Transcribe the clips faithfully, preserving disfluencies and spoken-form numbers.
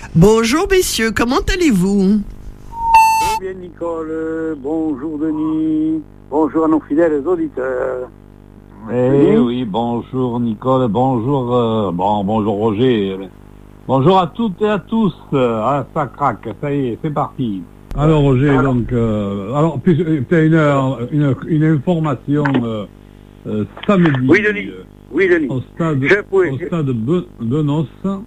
Bonjour messieurs, comment allez-vous? Très bien Nicole, bonjour Denis, bonjour à nos fidèles auditeurs. Eh oui, bonjour Nicole, bonjour, euh, bon, bonjour Roger, bonjour à toutes et à tous. Ah, ça craque, ça y est, c'est parti. Alors Roger, alors, donc, euh, alors, puis, tu as une, une, une information euh, euh, samedi. Oui Denis, oui Denis. Au stade, Je pouvais, au je... stade Be- Benos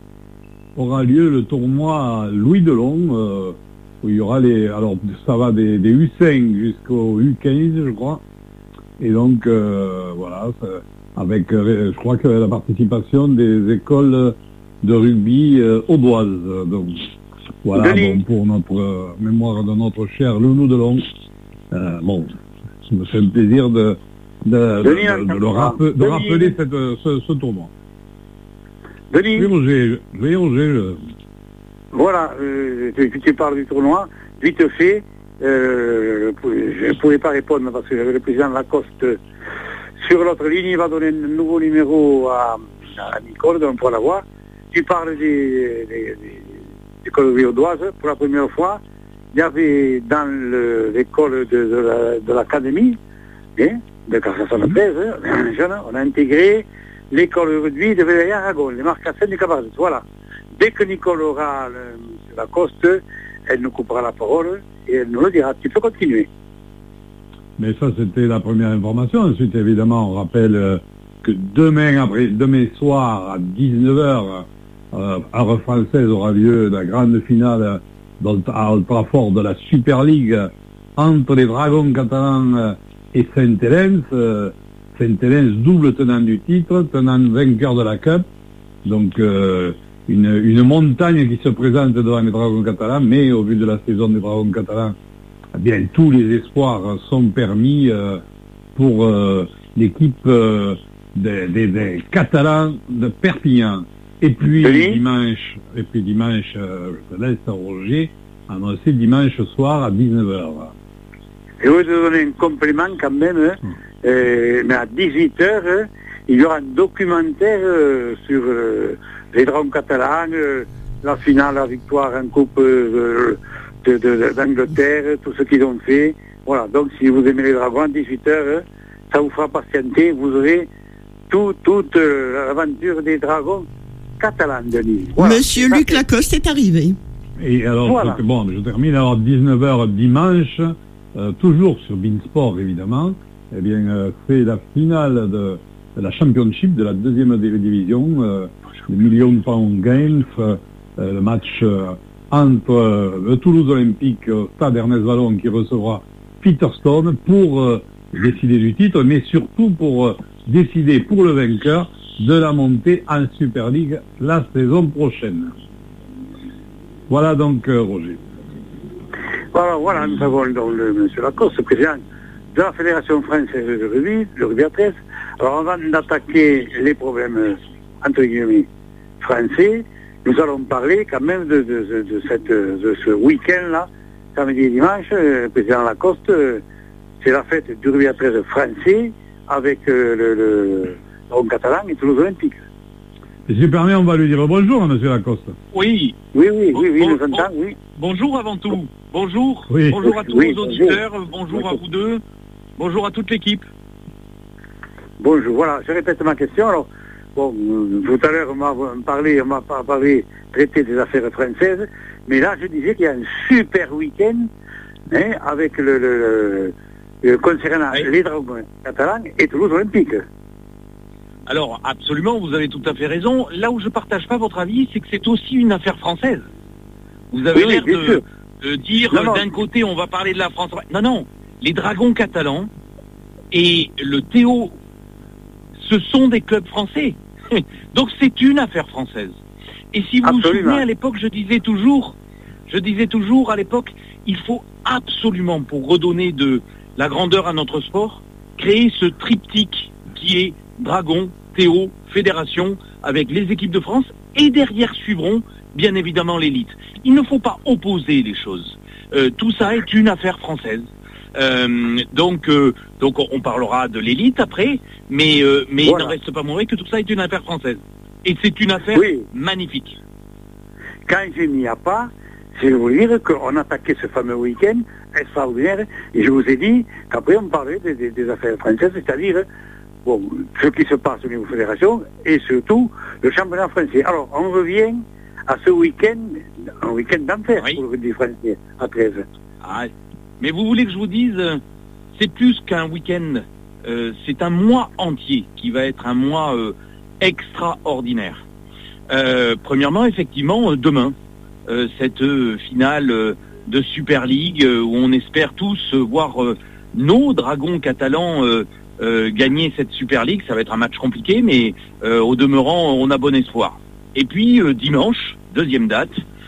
aura lieu le tournoi Louis Delon, euh, où il y aura les, alors ça va des, des U cinq jusqu'au U quinze, je crois. Et donc, euh, voilà, ça, avec, euh, je crois que la participation des écoles de rugby euh, audoises. Donc, voilà, bon, pour notre euh, mémoire de notre cher Lounou Delon. Euh, bon, ça me fait un plaisir de, de, de, de, de, le rappe- de rappeler cette, ce, ce tournoi. Denis. Oui, Roger, oui, Roger. Je... Voilà, euh, tu, tu parles du tournoi, vite fait. Euh, je ne pouvais pas répondre parce que j'avais le président Lacoste sur l'autre ligne. Il va donner un nouveau numéro à, à Nicole, donc on pourra l'avoir. Tu parles des, des, des, des écoles audoises. Pour la première fois, il y avait dans le, l'école de, de, la, de l'académie, hein, de soixante-treize, hein, jeune, on a intégré l'école de rugby de Valérie-Aragon, les Marcassins du Cabaret. Voilà. Dès que Nicole aura le, M. Lacoste, elle nous coupera la parole et elle nous le dira. Tu peux continuer. Mais ça, c'était la première information. Ensuite, évidemment, on rappelle euh, que demain, après, demain soir, à dix-neuf heures, euh, à Heure Française aura lieu la grande finale dans, à Old Trafford de la Super League entre les Dragons catalans euh, et Saint-Hélène. Euh, Saint-Hélène, double tenant du titre, tenant vainqueur de la Cup. Donc, euh, une, une montagne qui se présente devant les Dragons catalans, mais au vu de la saison des Dragons catalans, eh bien, tous les espoirs sont permis euh, pour euh, l'équipe euh, des, des, des Catalans de Perpignan. Et puis oui. dimanche, et puis dimanche, euh, je te laisse Roger annoncer dimanche soir à dix-neuf heures. Je vais te donner un complément quand même, hein. hum. euh, mais à dix-huit heures, hein, il y aura un documentaire euh, sur euh, les Dragons catalans, euh, la finale, la victoire en Coupe euh, de, de, d'Angleterre, tout ce qu'ils ont fait. Voilà, donc si vous aimez les Dragons, à dix-huit heures, hein, ça vous fera patienter, vous aurez tout, toute euh, l'aventure des Dragons catalans, Denis. Voilà. Monsieur Luc fait... Lacoste est arrivé. Et alors, voilà. je, bon, je termine alors dix-neuf heures dimanche, euh, toujours sur Beansport évidemment, eh bien, euh, c'est la finale de, de la Championship de la deuxième division, euh, le Million Pound Games, euh, le match euh, entre euh, le Toulouse Olympique au stade Ernest Vallon qui recevra Peterstone pour euh, décider du titre, mais surtout pour euh, décider pour le vainqueur de la montée en Super League la saison prochaine. Voilà donc euh, Roger. Voilà, voilà, nous avons donc le M. Lacoste, président de la Fédération française de rugby, le rugby à treize. Alors avant d'attaquer les problèmes, entre guillemets, français, nous allons parler quand même de, de, de, de, cette, de ce week-end-là, samedi et dimanche, le président Lacoste, c'est la fête du rugby à treize français avec euh, le, le Dragon catalan et Toulouse Olympique. Et si permet, on va lui dire bonjour, M. Lacoste. Oui. Oui, oui, oui, oui, bon, nous entend, bon, oui. Bonjour avant tout. Bonjour. Oui. Bonjour à tous oui, nos auditeurs. Bonjour, bonjour bonjour. à vous deux. Bonjour à toute l'équipe. Bonjour, voilà, je répète ma question. Alors, bon, tout à l'heure, on m'a parlé, on m'a parlé, traité des affaires françaises, mais là, je disais qu'il y a un super week-end, hein, avec le, le, le, le concernant oui. les Dragons catalans et Toulouse Olympique. Alors, absolument, vous avez tout à fait raison. Là où je ne partage pas votre avis, c'est que c'est aussi une affaire française. Vous avez oui, l'air oui, de, de dire, non, non. d'un côté, on va parler de la France. Non, non, les Dragons catalans et le Théo, ce sont des clubs français. Donc c'est une affaire française. Et si vous absolument. vous souvenez, à l'époque, je disais toujours, je disais toujours à l'époque, il faut absolument, pour redonner de la grandeur à notre sport, créer ce triptyque qui est Dragon, Théo, Fédération, avec les équipes de France, et derrière suivront, bien évidemment, l'élite. Il ne faut pas opposer les choses. Euh, tout ça est une affaire française. Euh, donc, euh, donc on parlera de l'élite après, mais, euh, mais voilà. Il n'en reste pas moins vrai que tout ça est une affaire française. Et c'est une affaire oui. magnifique. Quand je n'y a pas, je vais vous dire qu'on attaquait ce fameux week-end extraordinaire, et je vous ai dit qu'après on parlait des, des, des affaires françaises, c'est-à-dire bon, ce qui se passe au niveau fédération, et surtout le championnat français. Alors, on revient à ce week-end, un week-end d'enfer oui. pour le rugby français, à treize. Ah, mais vous voulez que je vous dise, c'est plus qu'un week-end, euh, c'est un mois entier qui va être un mois euh, extraordinaire. Euh, premièrement, effectivement, demain, euh, cette euh, finale euh, de Super League euh, où on espère tous euh, voir euh, nos dragons catalans euh, euh, gagner cette Super League. Ça va être un match compliqué, mais euh, au demeurant, on a bon espoir. Et puis euh, dimanche, deuxième date,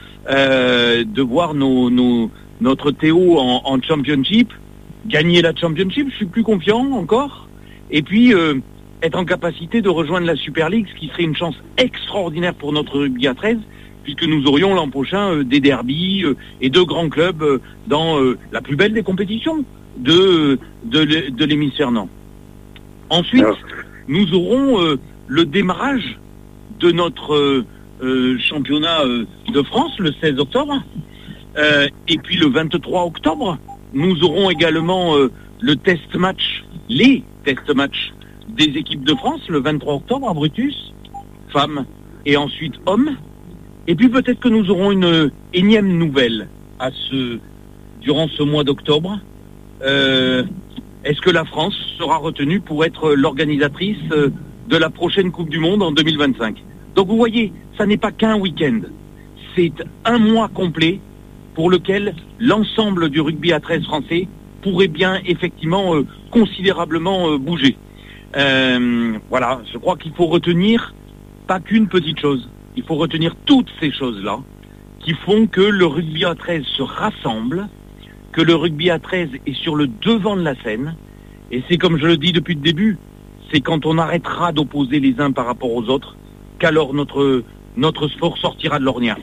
euh, de voir nos, nos, notre Théo en, en Championship, gagner la Championship, je suis plus confiant encore. Et puis euh, être en capacité de rejoindre la Super League, ce qui serait une chance extraordinaire pour notre rugby à treize, puisque nous aurions l'an prochain euh, des derbies euh, et deux grands clubs euh, dans euh, la plus belle des compétitions de, de, de l'hémisphère nord. Ensuite, nous aurons euh, le démarrage de notre euh, euh, championnat euh, de France le seize octobre. Euh, et puis le vingt-trois octobre, nous aurons également euh, le test match, les test matchs des équipes de France, le vingt-trois octobre à Brutus, femmes et ensuite hommes. Et puis peut-être que nous aurons une énième nouvelle à ce, durant ce mois d'octobre. Euh, est-ce que la France sera retenue pour être l'organisatrice de la prochaine Coupe du Monde en deux mille vingt-cinq? Donc vous voyez, ça n'est pas qu'un week-end, c'est un mois complet pour lequel l'ensemble du rugby à treize français pourrait bien effectivement euh, considérablement euh, bouger. Euh, voilà, je crois qu'il faut retenir pas qu'une petite chose, il faut retenir toutes ces choses-là qui font que le rugby à treize se rassemble, que le rugby à treize est sur le devant de la scène, et c'est comme je le dis depuis le début, c'est quand on arrêtera d'opposer les uns par rapport aux autres qu'alors notre, notre sport sortira de l'ornière.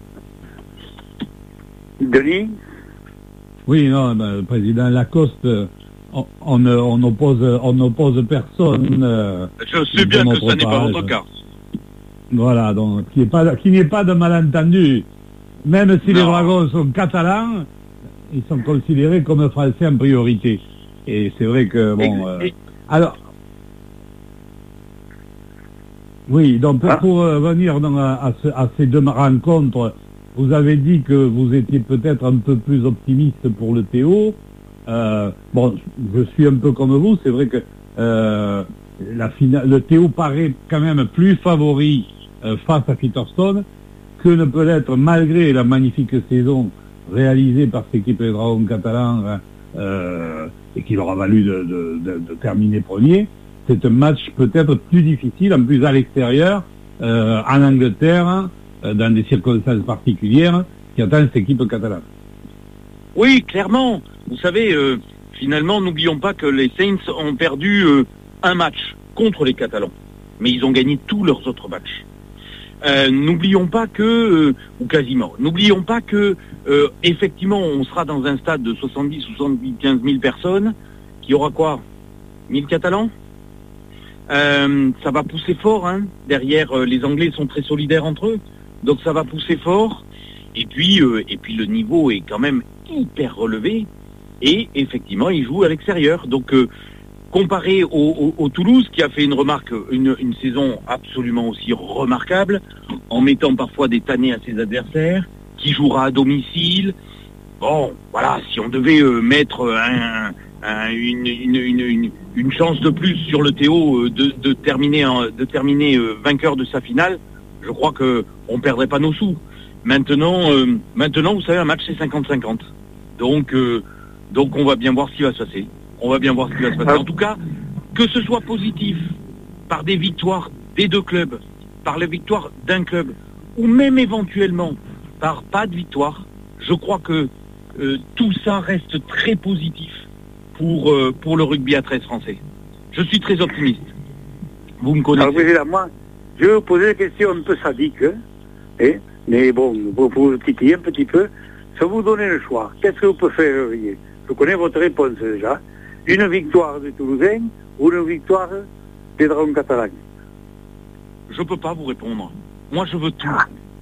Denis? Oui, non, ben, le président Lacoste, on, on, on, oppose, on oppose personne. Euh, je sais bien que ça n'est pas votre cas. Voilà, donc qu'il n'y ait pas, qu'il n'y ait pas de malentendu. Même si non. Les Dragons sont catalans, ils sont considérés comme français en priorité. Et c'est vrai que, bon... Euh, alors... Oui, donc pour, pour euh, venir dans, à, ce, à ces deux rencontres, vous avez dit que vous étiez peut-être un peu plus optimiste pour le Théo. Euh, bon, je suis un peu comme vous, c'est vrai que euh, la finale, le Théo paraît quand même plus favori euh, face à Peterstone que ne peut l'être malgré la magnifique saison réalisée par cette équipe des Dragons catalans euh, et qui leur a valu de, de, de, de terminer premier. C'est un match peut-être plus difficile, en plus à l'extérieur, euh, en Angleterre, euh, dans des circonstances particulières, qui attend cette équipe catalane. Oui, clairement. Vous savez, euh, finalement, n'oublions pas que les Saints ont perdu euh, un match contre les Catalans, mais ils ont gagné tous leurs autres matchs. Euh, n'oublions pas que, euh, ou quasiment, n'oublions pas que, euh, effectivement, on sera dans un stade de soixante-dix à soixante-quinze mille personnes, qui aura quoi, mille Catalans? Euh, ça va pousser fort, hein. Derrière, euh, les Anglais sont très solidaires entre eux, donc ça va pousser fort. Et puis, euh, et puis le niveau est quand même hyper relevé. Et effectivement, ils jouent à l'extérieur. Donc, euh, comparé au, au, au Toulouse, qui a fait une remarque, une, une saison absolument aussi remarquable, en mettant parfois des tannés à ses adversaires, qui jouera à domicile. Bon, voilà, si on devait euh, mettre un, un, une, une, une, une, une chance de plus sur le Théo euh, de, de terminer, en, de terminer euh, vainqueur de sa finale, je crois que on perdrait pas nos sous. Maintenant, euh, maintenant, vous savez, un match c'est cinquante cinquante. Donc, euh, donc on va bien voir ce qui va se passer. On va bien voir ce qui va se passer. En tout cas, que ce soit positif par des victoires des deux clubs, par les victoires d'un club, ou même éventuellement par pas de victoire, je crois que euh, tout ça reste très positif pour, euh, pour le rugby à treize français. Je suis très optimiste. Vous me connaissez. Alors, président, moi, je vais vous poser une question un peu sadique, hein, mais bon, pour vous titiller un petit peu, si vous donnez le choix, qu'est-ce que vous préféreriez? Je connais votre réponse déjà. Une victoire des Toulousains ou une victoire des Dragons catalans? Je ne peux pas vous répondre. Moi, je veux tout.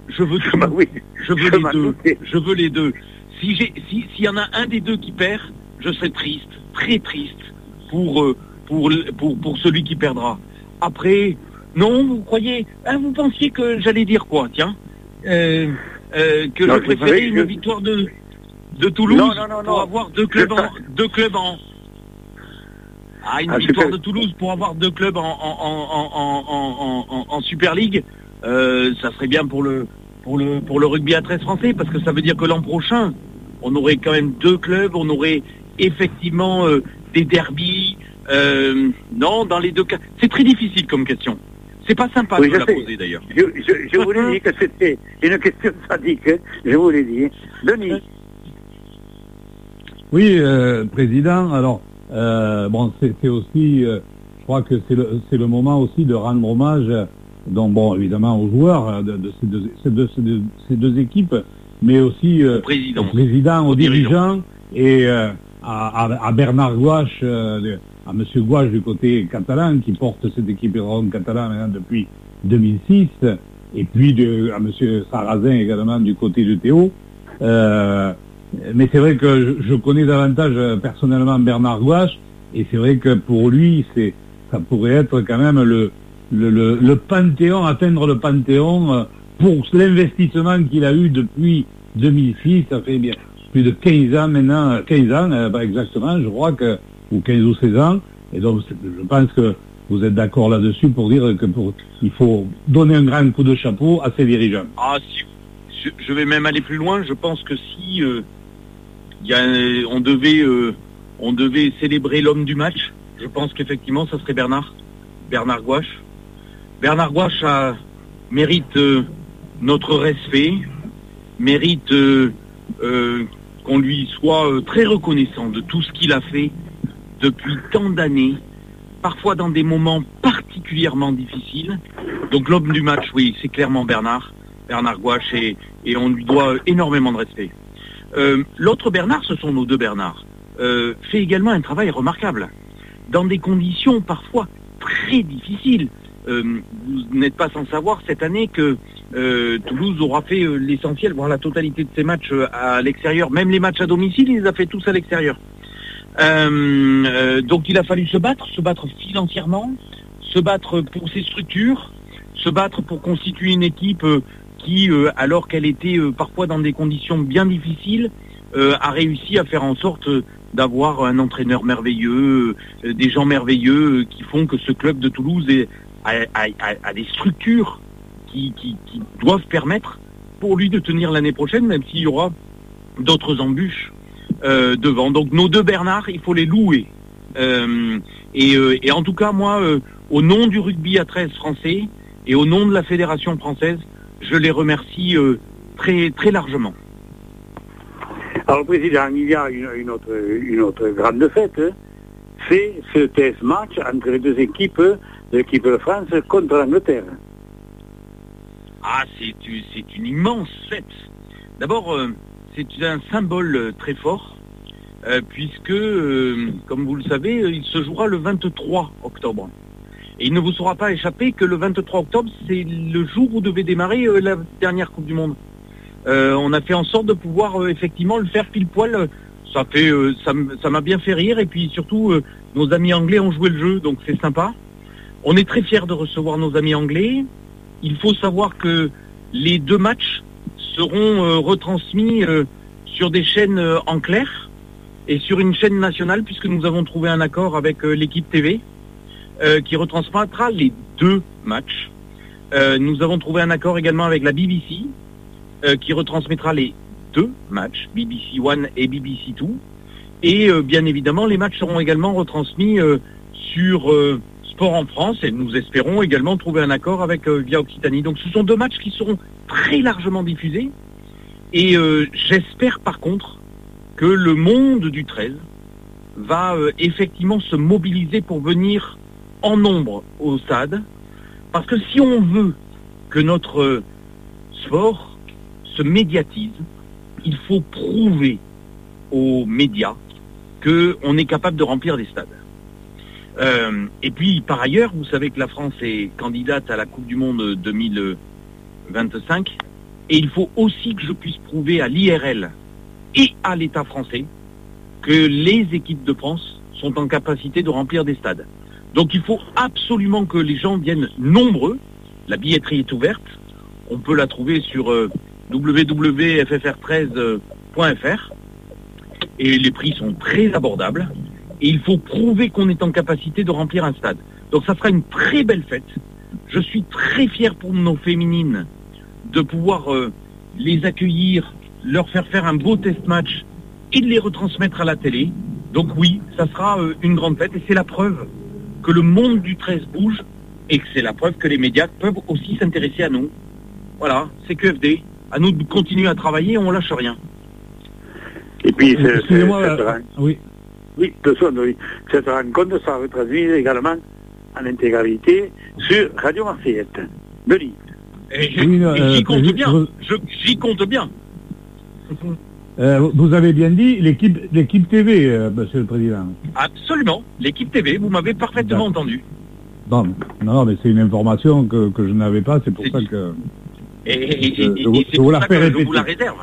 je veux tout. Bah oui, je veux les deux. Douté. Je veux les deux. Si j'ai, si, s'il y en a un des deux qui perd, je serai triste, très triste pour, euh, pour, pour, pour celui qui perdra. Après, non, vous croyez, hein, vous pensiez que j'allais dire quoi, tiens, euh, euh, que non, je préférais une je... victoire de, de Toulouse non, non, non, pour non. avoir deux clubs en, deux clubs en, ah, une ah, victoire de Toulouse pour avoir deux clubs en, en, en, en, en, en, en Super League, euh, ça serait bien pour le, pour le, pour le rugby à treize français, parce que ça veut dire que l'an prochain, on aurait quand même deux clubs, on aurait effectivement euh, des derbies. Euh, non, dans les deux cas, c'est très difficile comme question. C'est pas sympa oui, de la poser d'ailleurs. Je, je, je vous l'ai dit que c'était une question sadique, hein. Je vous l'ai dit. Denis. Oui, euh, président. Alors, euh, bon, c'est, c'est aussi, euh, je crois que c'est le, c'est le moment aussi de rendre hommage, donc bon, évidemment aux joueurs de, de, ces, deux, ces, deux, ces, deux, ces deux équipes, mais aussi euh, au président, au président, aux dirigeants et euh, à, à, à Bernard Gouache, euh, à Monsieur Gouache du côté catalan, qui porte cette équipe Héron catalan maintenant depuis deux mille six, et puis de, à Monsieur Sarrazin également du côté de Théo. Euh, mais c'est vrai que je, je connais davantage personnellement Bernard Gouache, et c'est vrai que pour lui, c'est, ça pourrait être quand même le, le, le, le panthéon, atteindre le panthéon pour l'investissement qu'il a eu depuis deux mille six, ça fait bien plus de quinze ans maintenant, quinze ans, euh, pas exactement, je crois que, ou quinze ou seize ans, et donc je pense que vous êtes d'accord là-dessus pour dire que pour, il faut donner un grand coup de chapeau à ces dirigeants. Ah, si, je, je vais même aller plus loin, je pense que si euh, y a, on, devait, euh, on devait célébrer l'homme du match, je pense qu'effectivement ça serait Bernard, Bernard Gouache. Bernard Gouache a, mérite euh, notre respect, mérite euh, euh, qu'on lui soit euh, très reconnaissant de tout ce qu'il a fait depuis tant d'années, parfois dans des moments particulièrement difficiles. Donc l'homme du match, oui, c'est clairement Bernard, Bernard Gouache, et, et on lui doit énormément de respect. Euh, l'autre Bernard, ce sont nos deux Bernard, euh, fait également un travail remarquable, dans des conditions parfois très difficiles. Euh, vous n'êtes pas sans savoir cette année que euh, Toulouse aura fait euh, l'essentiel, voire la totalité de ses matchs euh, à l'extérieur, même les matchs à domicile, il les a fait tous à l'extérieur. Euh, euh, donc il a fallu se battre, se battre financièrement, se battre pour ses structures, se battre pour constituer une équipe euh, qui, euh, alors qu'elle était euh, parfois dans des conditions bien difficiles, euh, a réussi à faire en sorte euh, d'avoir un entraîneur merveilleux, euh, des gens merveilleux euh, qui font que ce club de Toulouse est, a, a, a, a des structures qui, qui, qui doivent permettre pour lui de tenir l'année prochaine, même s'il y aura d'autres embûches Euh, devant. Donc nos deux Bernard, il faut les louer. Euh, et, euh, et en tout cas, moi, euh, au nom du rugby à treize français et au nom de la Fédération française, je les remercie euh, très, très largement. Alors, Président, il y a une, une, autre, une autre grande fête, hein. C'est ce test match entre les deux équipes, l'équipe de France contre l'Angleterre. Ah, c'est, c'est une immense fête. D'abord, euh, c'est un symbole très fort, euh, puisque, euh, comme vous le savez, il se jouera le vingt-trois octobre. Et il ne vous sera pas échappé que le vingt-trois octobre, c'est le jour où devait démarrer euh, la dernière Coupe du Monde. Euh, on a fait en sorte de pouvoir euh, effectivement le faire pile poil. Ça fait, euh, ça, ça m'a bien fait rire, et puis surtout, euh, nos amis anglais ont joué le jeu, donc c'est sympa. On est très fiers de recevoir nos amis anglais. Il faut savoir que les deux matchs seront euh, retransmis euh, sur des chaînes euh, en clair et sur une chaîne nationale, puisque nous avons trouvé un accord avec euh, l'équipe T V euh, qui retransmettra les deux matchs. Euh, nous avons trouvé un accord également avec la B B C euh, qui retransmettra les deux matchs, B B C One et B B C Two. Et euh, bien évidemment, les matchs seront également retransmis euh, sur euh, Sport en France, et nous espérons également trouver un accord avec euh, via Occitanie. Donc ce sont deux matchs qui seront très largement diffusés, et euh, j'espère par contre que le monde du treize va euh, effectivement se mobiliser pour venir en nombre au stade, parce que si on veut que notre euh, sport se médiatise, il faut prouver aux médias qu'on est capable de remplir des stades. Euh, et puis par ailleurs, vous savez que la France est candidate à la Coupe du Monde deux mille vingt-cinq, Et il faut aussi que je puisse prouver à l'I R L et à l'État français que les équipes de France sont en capacité de remplir des stades. Donc il faut absolument que les gens viennent nombreux. La billetterie est ouverte. On peut la trouver sur euh, w w w point f f r treize point f r et les prix sont très abordables. Et il faut prouver qu'on est en capacité de remplir un stade. Donc ça sera une très belle fête. Je suis très fier pour nos féminines de pouvoir euh, les accueillir, leur faire faire un beau test match et de les retransmettre à la télé. Donc oui, ça sera euh, une grande fête et c'est la preuve que le monde du treize bouge et que c'est la preuve que les médias peuvent aussi s'intéresser à nous. Voilà, c'est Q F D. À nous de continuer à travailler, on lâche rien. Et puis, c'est, excusez-moi, c'est, euh, oui. Oui, de son, oui. Cette rencontre sera retransmise également en intégralité sur Radio Marseillette de Lille. Et, oui, et euh, j'y compte euh, bien. Je, j'y compte bien. Euh, vous avez bien dit l'équipe, l'équipe T V, euh, Monsieur le Président. Absolument, l'équipe T V. Vous m'avez parfaitement D'accord. entendu. Bon, non, mais c'est une information que, que je n'avais pas. C'est pour c'est ça dit. que. Et, et, je, et, je, et c'est pour ça que je vous la réserve.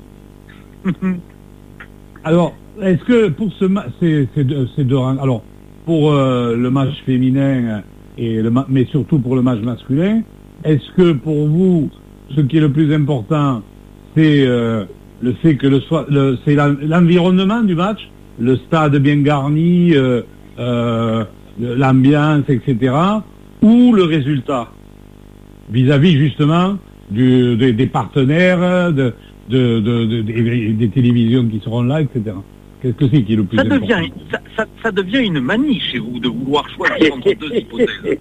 Alors, est-ce que pour ce ma- ces, ces deux, ces deux alors pour euh, le match féminin et le ma- mais surtout pour le match masculin, est-ce que pour vous ce qui est le plus important c'est euh, le fait que le soit le, c'est la, l'environnement du match, le stade bien garni, euh, euh, l'ambiance, et cetera, ou le résultat vis-à-vis justement du, des, des partenaires, de, de, de, de, des, des télévisions qui seront là, et cetera. Qu'est-ce que c'est qui est le plus ça important devient, ça, ça, ça devient une manie chez vous de vouloir choisir entre deux hypothèses.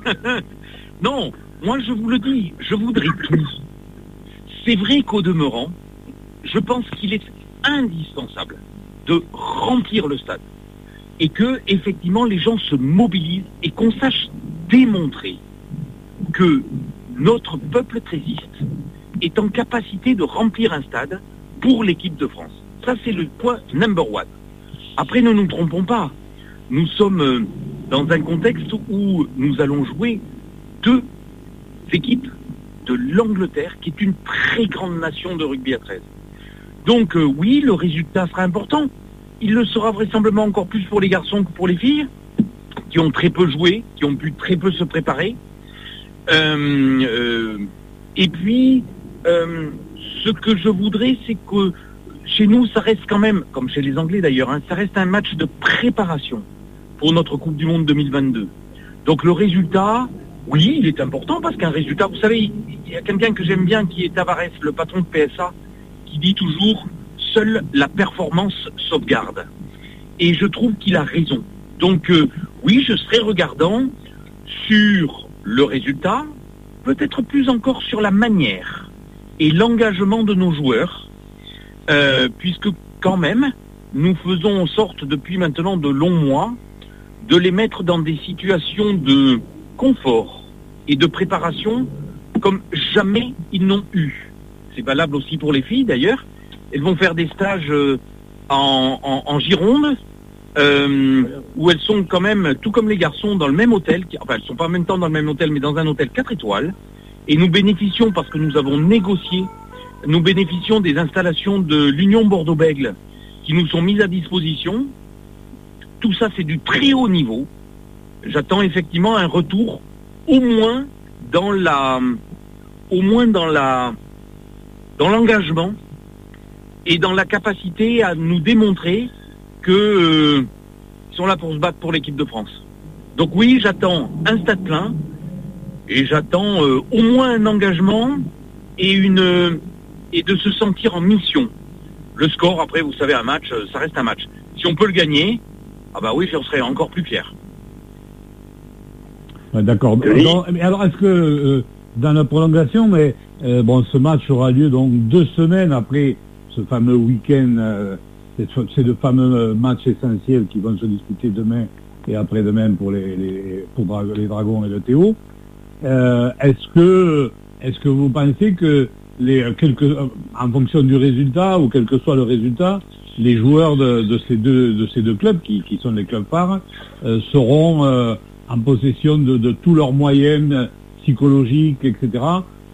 Non, moi je vous le dis, je voudrais tout. C'est vrai qu'au demeurant, je pense qu'il est indispensable de remplir le stade et que effectivement les gens se mobilisent et qu'on sache démontrer que notre peuple trésiste est en capacité de remplir un stade pour l'équipe de France. Ça, c'est le point number one. Après, ne nous trompons pas. Nous sommes dans un contexte où nous allons jouer deux équipes de l'Angleterre, qui est une très grande nation de rugby à treize. Donc, euh, oui, le résultat sera important. Il le sera vraisemblablement encore plus pour les garçons que pour les filles, qui ont très peu joué, qui ont pu très peu se préparer. Euh, euh, et puis, euh, ce que je voudrais, c'est que chez nous, ça reste quand même, comme chez les Anglais d'ailleurs, hein, ça reste un match de préparation pour notre Coupe du Monde deux mille vingt-deux. Donc le résultat, oui, il est important parce qu'un résultat, vous savez, il y a quelqu'un que j'aime bien qui est Tavares, le patron de P S A, qui dit toujours « seule la performance sauvegarde ». Et je trouve qu'il a raison. Donc euh, oui, je serai regardant sur le résultat, peut-être plus encore sur la manière et l'engagement de nos joueurs, euh, puisque quand même, nous faisons en sorte depuis maintenant de longs mois de les mettre dans des situations de confort et de préparation comme jamais ils n'ont eu. C'est valable aussi pour les filles d'ailleurs. Elles vont faire des stages euh, en, en, en Gironde, euh, où elles sont quand même, tout comme les garçons, dans le même hôtel, qui, enfin elles sont pas en même temps dans le même hôtel, mais dans un hôtel quatre étoiles, et nous bénéficions, parce que nous avons négocié, nous bénéficions des installations de l'Union Bordeaux-Bègles, qui nous sont mises à disposition. Tout ça, c'est du très haut niveau. J'attends effectivement un retour, au moins dans la, au moins dans la, dans l'engagement et dans la capacité à nous démontrer que euh, ils sont là pour se battre pour l'équipe de France. Donc oui, j'attends un stade plein et j'attends euh, au moins un engagement et une euh, et de se sentir en mission. Le score, après, vous savez, un match, euh, ça reste un match. Si on peut le gagner, ah bah oui, j'en serais encore plus fier. Ouais, d'accord. Alors, mais alors, est-ce que euh, dans la prolongation, mais euh, bon, ce match aura lieu donc deux semaines après ce fameux week-end, euh, ces deux fameux matchs essentiels qui vont se disputer demain et après-demain pour les, les pour Dra- les Dragons et le Théo. Euh, est-ce que est-ce que vous pensez que les quelques en fonction du résultat ou quel que soit le résultat, les joueurs de, de ces deux de ces deux clubs qui, qui sont les clubs phares euh, seront euh, en possession de, de tous leurs moyens psychologiques, et cetera,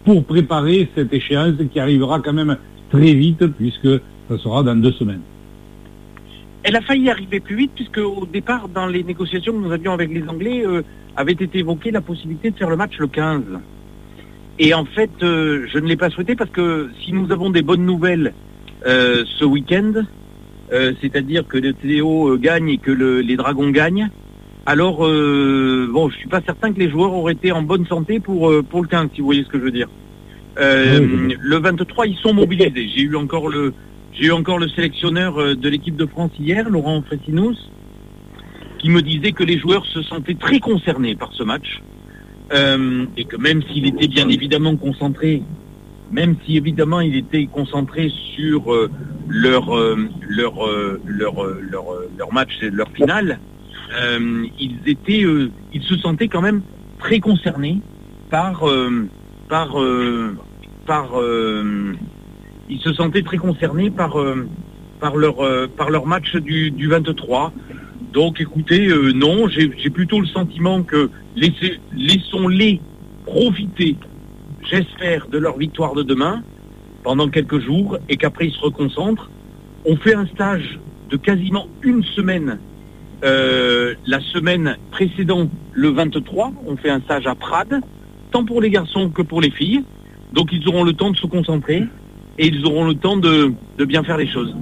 pour préparer cette échéance qui arrivera quand même très vite, puisque ça sera dans deux semaines. Elle a failli arriver plus vite, puisque au départ, dans les négociations que nous avions avec les Anglais, euh, avait été évoquée la possibilité de faire le match le quinze. Et en fait, euh, je ne l'ai pas souhaité parce que si nous avons des bonnes nouvelles euh, ce week-end, euh, c'est-à-dire que le T D O euh, gagne et que le, les Dragons gagnent, alors euh, bon, je suis pas certain que les joueurs auraient été en bonne santé pour euh, pour le quinze, si vous voyez ce que je veux dire. Euh, oui. Le vingt-trois, ils sont mobilisés. J'ai eu encore le j'ai eu encore le sélectionneur euh, de l'équipe de France hier, Laurent Fressinous, qui me disait que les joueurs se sentaient très concernés par ce match. Euh, et que même s'il était bien évidemment concentré, même si évidemment il était concentré sur euh, leur, euh, leur, euh, leur, euh, leur, euh, leur match, leur finale, euh, ils étaient, euh, ils se sentaient quand même très concernés par, euh, par, euh, par, euh, ils se sentaient très concernés par, euh, par leur, euh, par leur match du, du vingt-trois. Donc écoutez, euh, non, j'ai, j'ai plutôt le sentiment que laissez, laissons-les profiter, j'espère, de leur victoire de demain, pendant quelques jours, et qu'après ils se reconcentrent. On fait un stage de quasiment une semaine, euh, la semaine précédente, le vingt-trois, on fait un stage à Prades, tant pour les garçons que pour les filles. Donc ils auront le temps de se concentrer, et ils auront le temps de, de bien faire les choses.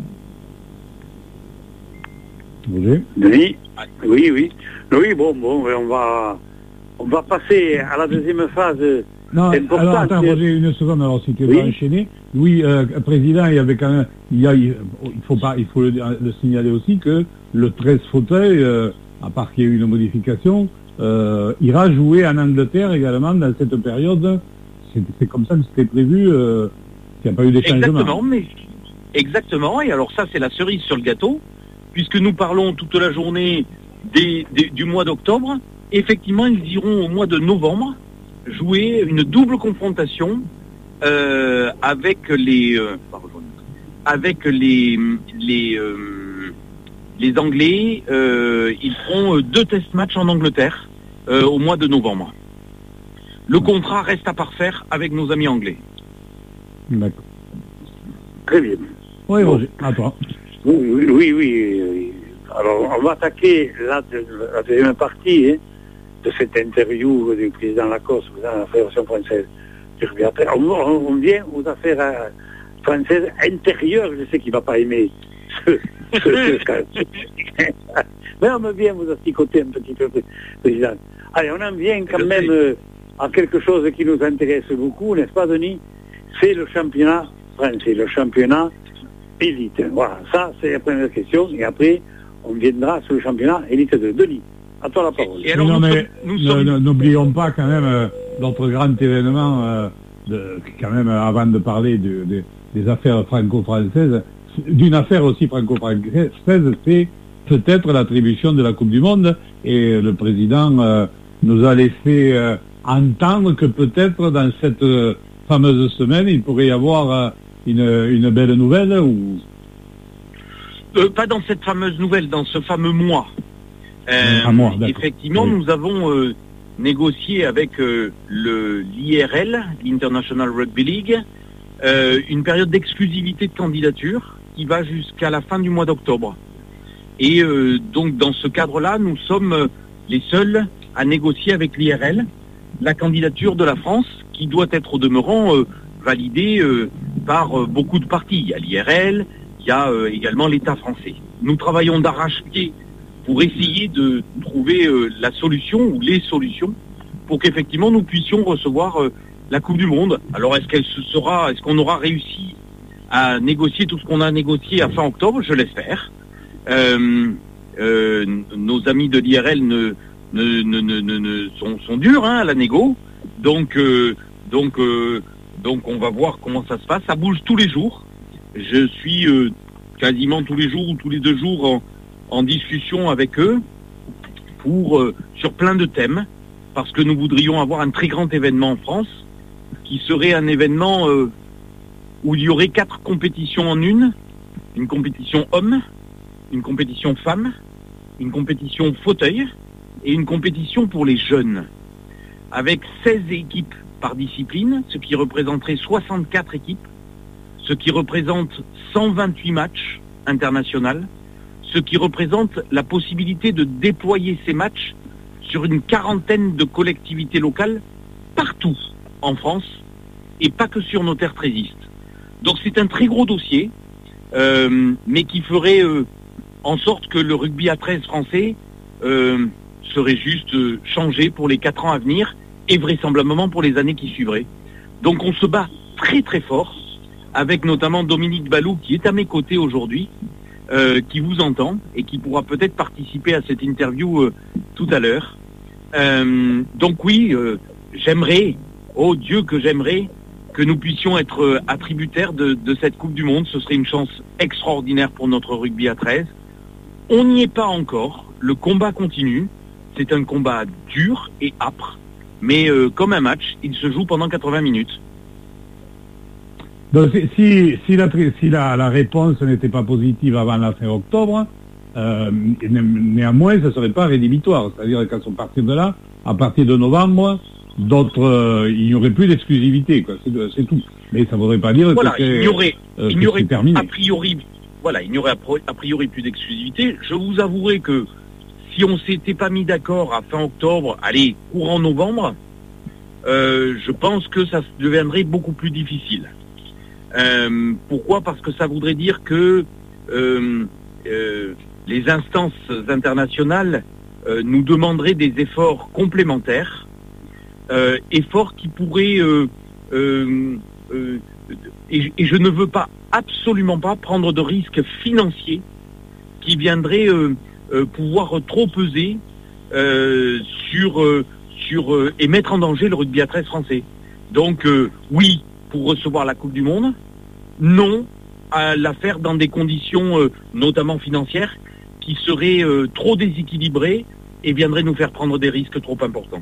Oui, oui, oui. Oui, bon, bon, on va, on va passer à la deuxième phase. Non, alors attends, que... Roger, une seconde, alors si tu veux oui. enchaîner. Oui, euh, président, il y avait quand même, il y a, il faut pas, il faut le, le signaler aussi que le treize fauteuil, euh, à part qu'il y ait eu une modification, euh, ira jouer en Angleterre également dans cette période. C'est, c'est comme ça que c'était prévu, euh, qu'il n'y a pas eu d'échangement. Exactement, mais exactement. Et alors ça, c'est la cerise sur le gâteau. Puisque nous parlons toute la journée des, des, du mois d'octobre, effectivement, ils iront au mois de novembre jouer une double confrontation euh, avec les euh, avec les les euh, les Anglais. Euh, ils feront deux test matchs en Angleterre euh, au mois de novembre. Le contrat reste à parfaire avec nos amis anglais. D'accord. Très bien. Oui, Roger, à toi. Oui, oui, oui, oui. Alors, on va attaquer la, la deuxième partie hein, de cette interview du président Lacoste dans la Fédération française du rugby. On, on, on vient aux affaires euh, françaises intérieures. Je sais qu'il ne va pas aimer ce, ce, ce mais on vient vous asticoter un petit peu, président. Allez, on en vient quand même euh, à quelque chose qui nous intéresse beaucoup, n'est-ce pas, Denis? C'est le championnat français, le championnat élite. Voilà, ça c'est la première question. Et après, on viendra sur le championnat élite de Denis. À toi la parole. Et alors, non, nous mais nous sommes... n'oublions pas quand même euh, notre grand événement, euh, de, quand même avant de parler de, de, des affaires franco-françaises, d'une affaire aussi franco-française, c'est peut-être l'attribution de la Coupe du Monde. Et le président euh, nous a laissé euh, entendre que peut-être dans cette euh, fameuse semaine, il pourrait y avoir... Euh, Une, une belle nouvelle ou euh, pas dans cette fameuse nouvelle, dans ce fameux mois. Euh, Un mois, effectivement, oui. Nous avons euh, négocié avec euh, le l'I R L, l'International Rugby League, euh, une période d'exclusivité de candidature qui va jusqu'à la fin du mois d'octobre. Et euh, donc, dans ce cadre-là, nous sommes les seuls à négocier avec l'I R L la candidature de la France, qui doit être au demeurant euh, validée euh, par euh, beaucoup de partis. Il y a l'I R L, il y a euh, également l'État français. Nous travaillons d'arrache-pied pour essayer de trouver euh, la solution ou les solutions pour qu'effectivement nous puissions recevoir euh, la Coupe du Monde. Alors est-ce qu'elle se sera, est-ce qu'on aura réussi à négocier tout ce qu'on a négocié à fin octobre? Je l'espère. Euh, euh, nos amis de l'I R L ne, ne, ne, ne, ne, ne sont, sont durs hein, à la négo. Donc, euh, donc, euh, donc on va voir comment ça se passe. Ça bouge tous les jours. Je suis euh, quasiment tous les jours ou tous les deux jours en, en discussion avec eux pour euh, sur plein de thèmes, parce que nous voudrions avoir un très grand événement en France, qui serait un événement euh, où il y aurait quatre compétitions en une, une compétition homme, une compétition femme, une compétition fauteuil et une compétition pour les jeunes, avec seize équipes par discipline, ce qui représenterait soixante-quatre équipes, ce qui représente cent vingt-huit matchs internationaux, ce qui représente la possibilité de déployer ces matchs sur une quarantaine de collectivités locales partout en France et pas que sur nos terres trésistes. Donc c'est un très gros dossier, euh, mais qui ferait euh, en sorte que le rugby à treize français euh, serait juste euh, changé pour les quatre ans à venir et vraisemblablement pour les années qui suivraient. Donc on se bat très très fort, avec notamment Dominique Balou qui est à mes côtés aujourd'hui, euh, qui vous entend et qui pourra peut-être participer à cette interview euh, tout à l'heure. Euh, donc oui, euh, j'aimerais, oh Dieu que j'aimerais, que nous puissions être euh, attributaires de, de cette Coupe du Monde. Ce serait une chance extraordinaire pour notre rugby à treize. On n'y est pas encore, le combat continue, c'est un combat dur et âpre, mais euh, comme un match, il se joue pendant quatre-vingts minutes. Donc, si, si, la, si la, la réponse n'était pas positive avant la fin octobre, euh, né, néanmoins, ce ne serait pas rédhibitoire. C'est-à-dire qu'à partir de là, à partir de novembre, d'autres, euh, il n'y aurait plus d'exclusivité, quoi. C'est, c'est tout. Mais ça ne voudrait pas dire voilà, que c'est, il n'y aurait, euh, il n'y aurait terminé. a priori, voilà, il n'y aurait a priori plus d'exclusivité. Je vous avouerai que si on ne s'était pas mis d'accord à fin octobre, allez, courant novembre, euh, je pense que ça deviendrait beaucoup plus difficile. Euh, pourquoi ? Parce que ça voudrait dire que euh, euh, les instances internationales euh, nous demanderaient des efforts complémentaires, euh, efforts qui pourraient, euh, euh, euh, et, et je ne veux pas, absolument pas, prendre de risques financiers qui viendraient euh, euh, pouvoir trop peser euh, sur, euh, sur euh, et mettre en danger le rugby à treize français. Donc euh, oui, pour recevoir la Coupe du Monde, non à la faire dans des conditions euh, notamment financières qui seraient euh, trop déséquilibrées et viendraient nous faire prendre des risques trop importants.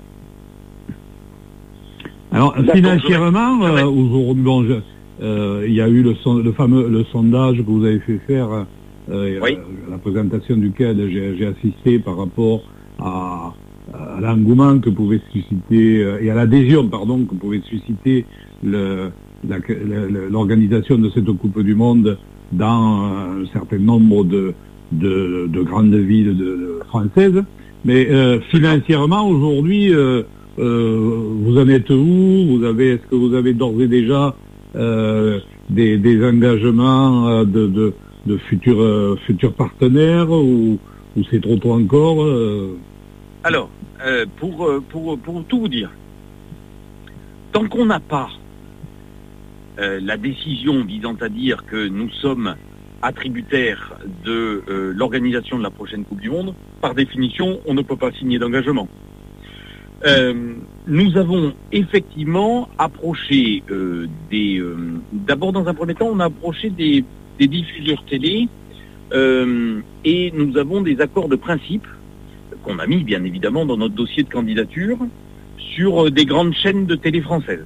Alors financièrement, euh, aujourd'hui, bon, je, euh, il y a eu le, son, le fameux le sondage que vous avez fait faire, euh, oui. à la présentation duquel j'ai, j'ai assisté par rapport à, à l'engouement que pouvait susciter euh, et à l'adhésion, pardon, que pouvait susciter le La, la, l'organisation de cette Coupe du Monde dans un certain nombre de, de, de grandes villes de, de françaises. Mais euh, financièrement, aujourd'hui, euh, euh, vous en êtes où ? Vous avez, est-ce que vous avez d'ores et déjà euh, des, des engagements de, de, de futurs, euh, futurs partenaires ou, ou c'est trop tôt encore euh... Alors, euh, pour, pour, pour tout vous dire, tant qu'on n'a pas Euh, la décision visant à dire que nous sommes attributaires de euh, l'organisation de la prochaine Coupe du Monde, par définition, on ne peut pas signer d'engagement. Euh, nous avons effectivement approché euh, des... Euh, d'abord, dans un premier temps, on a approché des, des diffuseurs télé euh, et nous avons des accords de principe qu'on a mis, bien évidemment, dans notre dossier de candidature sur euh, des grandes chaînes de télé françaises.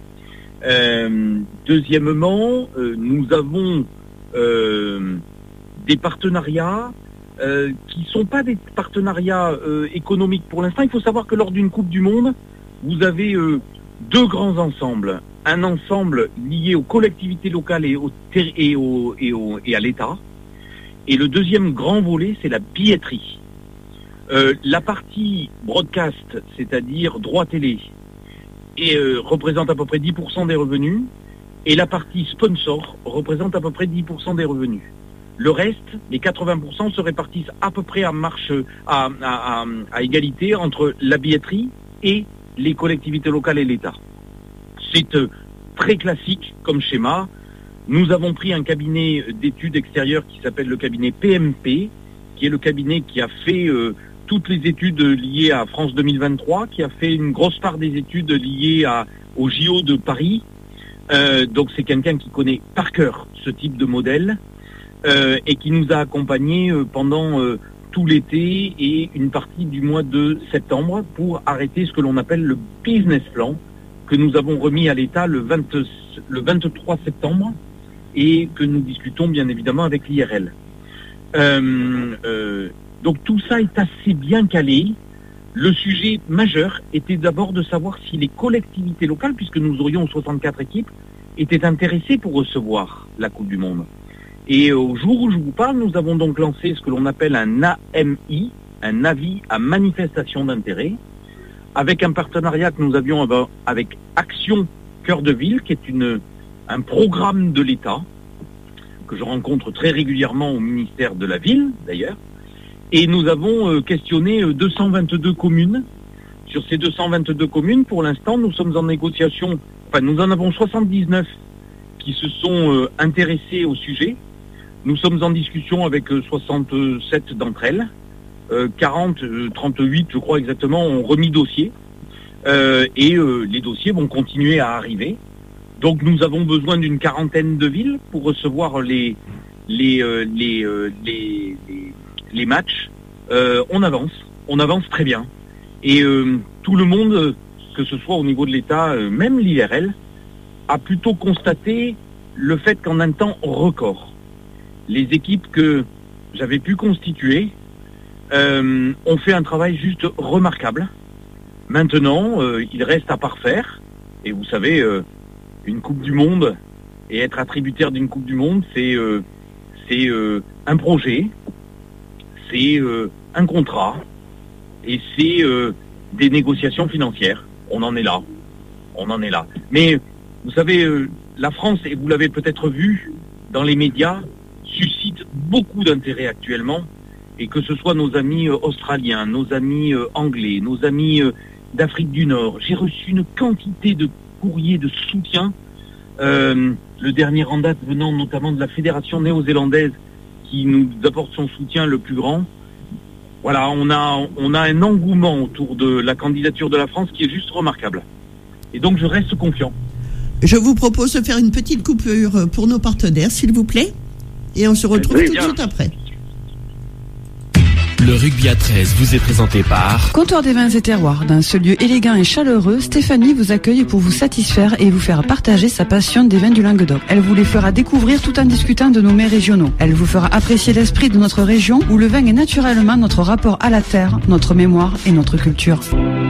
Euh, deuxièmement, euh, nous avons euh, des partenariats euh, qui ne sont pas des partenariats euh, économiques pour l'instant. Il faut savoir que lors d'une Coupe du Monde, vous avez euh, deux grands ensembles. Un ensemble lié aux collectivités locales et, au ter- et, au, et, au, et à l'État. Et le deuxième grand volet, c'est la billetterie. Euh, la partie broadcast, c'est-à-dire droit télé, et euh, représente à peu près dix pour cent des revenus, et la partie sponsor représente à peu près dix pour cent des revenus. Le reste, les quatre-vingts pour cent, se répartissent à peu près à marche, à, à, à, à égalité entre la billetterie et les collectivités locales et l'État. C'est euh, très classique comme schéma. Nous avons pris un cabinet d'études extérieures qui s'appelle le cabinet P M P, qui est le cabinet qui a fait euh, toutes les études liées à France deux mille vingt-trois, qui a fait une grosse part des études liées à, au J O de Paris. Euh, donc c'est quelqu'un qui connaît par cœur ce type de modèle euh, et qui nous a accompagnés euh, pendant euh, tout l'été et une partie du mois de septembre pour arrêter ce que l'on appelle le business plan que nous avons remis à l'État le, vingt, le vingt-trois septembre et que nous discutons bien évidemment avec l'I R L. Euh, euh, Donc tout ça est assez bien calé. le sujet majeur était d'abord de savoir si les collectivités locales, puisque nous aurions soixante-quatre équipes, étaient intéressées pour recevoir la Coupe du Monde. Et au jour où je vous parle, nous avons donc lancé ce que l'on appelle un A M I, un avis à manifestation d'intérêt, avec un partenariat que nous avions avec Action Cœur de Ville, qui est une, un programme de l'État, que je rencontre très régulièrement au ministère de la Ville, d'ailleurs. Et nous avons euh, questionné euh, deux cent vingt-deux communes. Sur ces deux cent vingt-deux communes, pour l'instant, nous sommes en négociation, enfin nous en avons soixante-dix-neuf qui se sont euh, intéressés au sujet. Nous sommes en discussion avec euh, soixante-sept d'entre elles. Euh, quarante, euh, trente-huit, je crois exactement, ont remis dossier. Euh, et euh, les dossiers vont continuer à arriver. Donc nous avons besoin d'une quarantaine de villes pour recevoir les, les, euh, les, euh, les, les, les matchs. Euh, on avance, on avance très bien. Et euh, tout le monde, que ce soit au niveau de l'État, euh, même l'I R L, a plutôt constaté le fait qu'en un temps record, les équipes que j'avais pu constituer euh, ont fait un travail juste remarquable. Maintenant, euh, il reste à parfaire. Et vous savez, euh, une Coupe du Monde et être attributaire d'une Coupe du Monde, c'est euh, c'est euh, un projet, c'est euh, un contrat et c'est euh, des négociations financières. On en est là. On en est là. Mais vous savez, euh, la France, et vous l'avez peut-être vu dans les médias, suscite beaucoup d'intérêt actuellement. Et que ce soit nos amis euh, australiens, nos amis euh, anglais, nos amis euh, d'Afrique du Nord. J'ai reçu une quantité de courriers de soutien. Euh, le dernier en date venant notamment de la Fédération néo-zélandaise qui nous apporte son soutien le plus grand. Voilà, on a, on a un engouement autour de la candidature de la France qui est juste remarquable. Et donc je reste confiant. Je vous propose de faire une petite coupure pour nos partenaires, s'il vous plaît. Et on se retrouve tout de suite après. Le rugby à treize vous est présenté par Comptoir des vins et terroirs. Dans ce lieu élégant et chaleureux, Stéphanie vous accueille pour vous satisfaire et vous faire partager sa passion des vins du Languedoc. Elle vous les fera découvrir tout en discutant de nos mets régionaux. Elle vous fera apprécier l'esprit de notre région où le vin est naturellement notre rapport à la terre, notre mémoire et notre culture.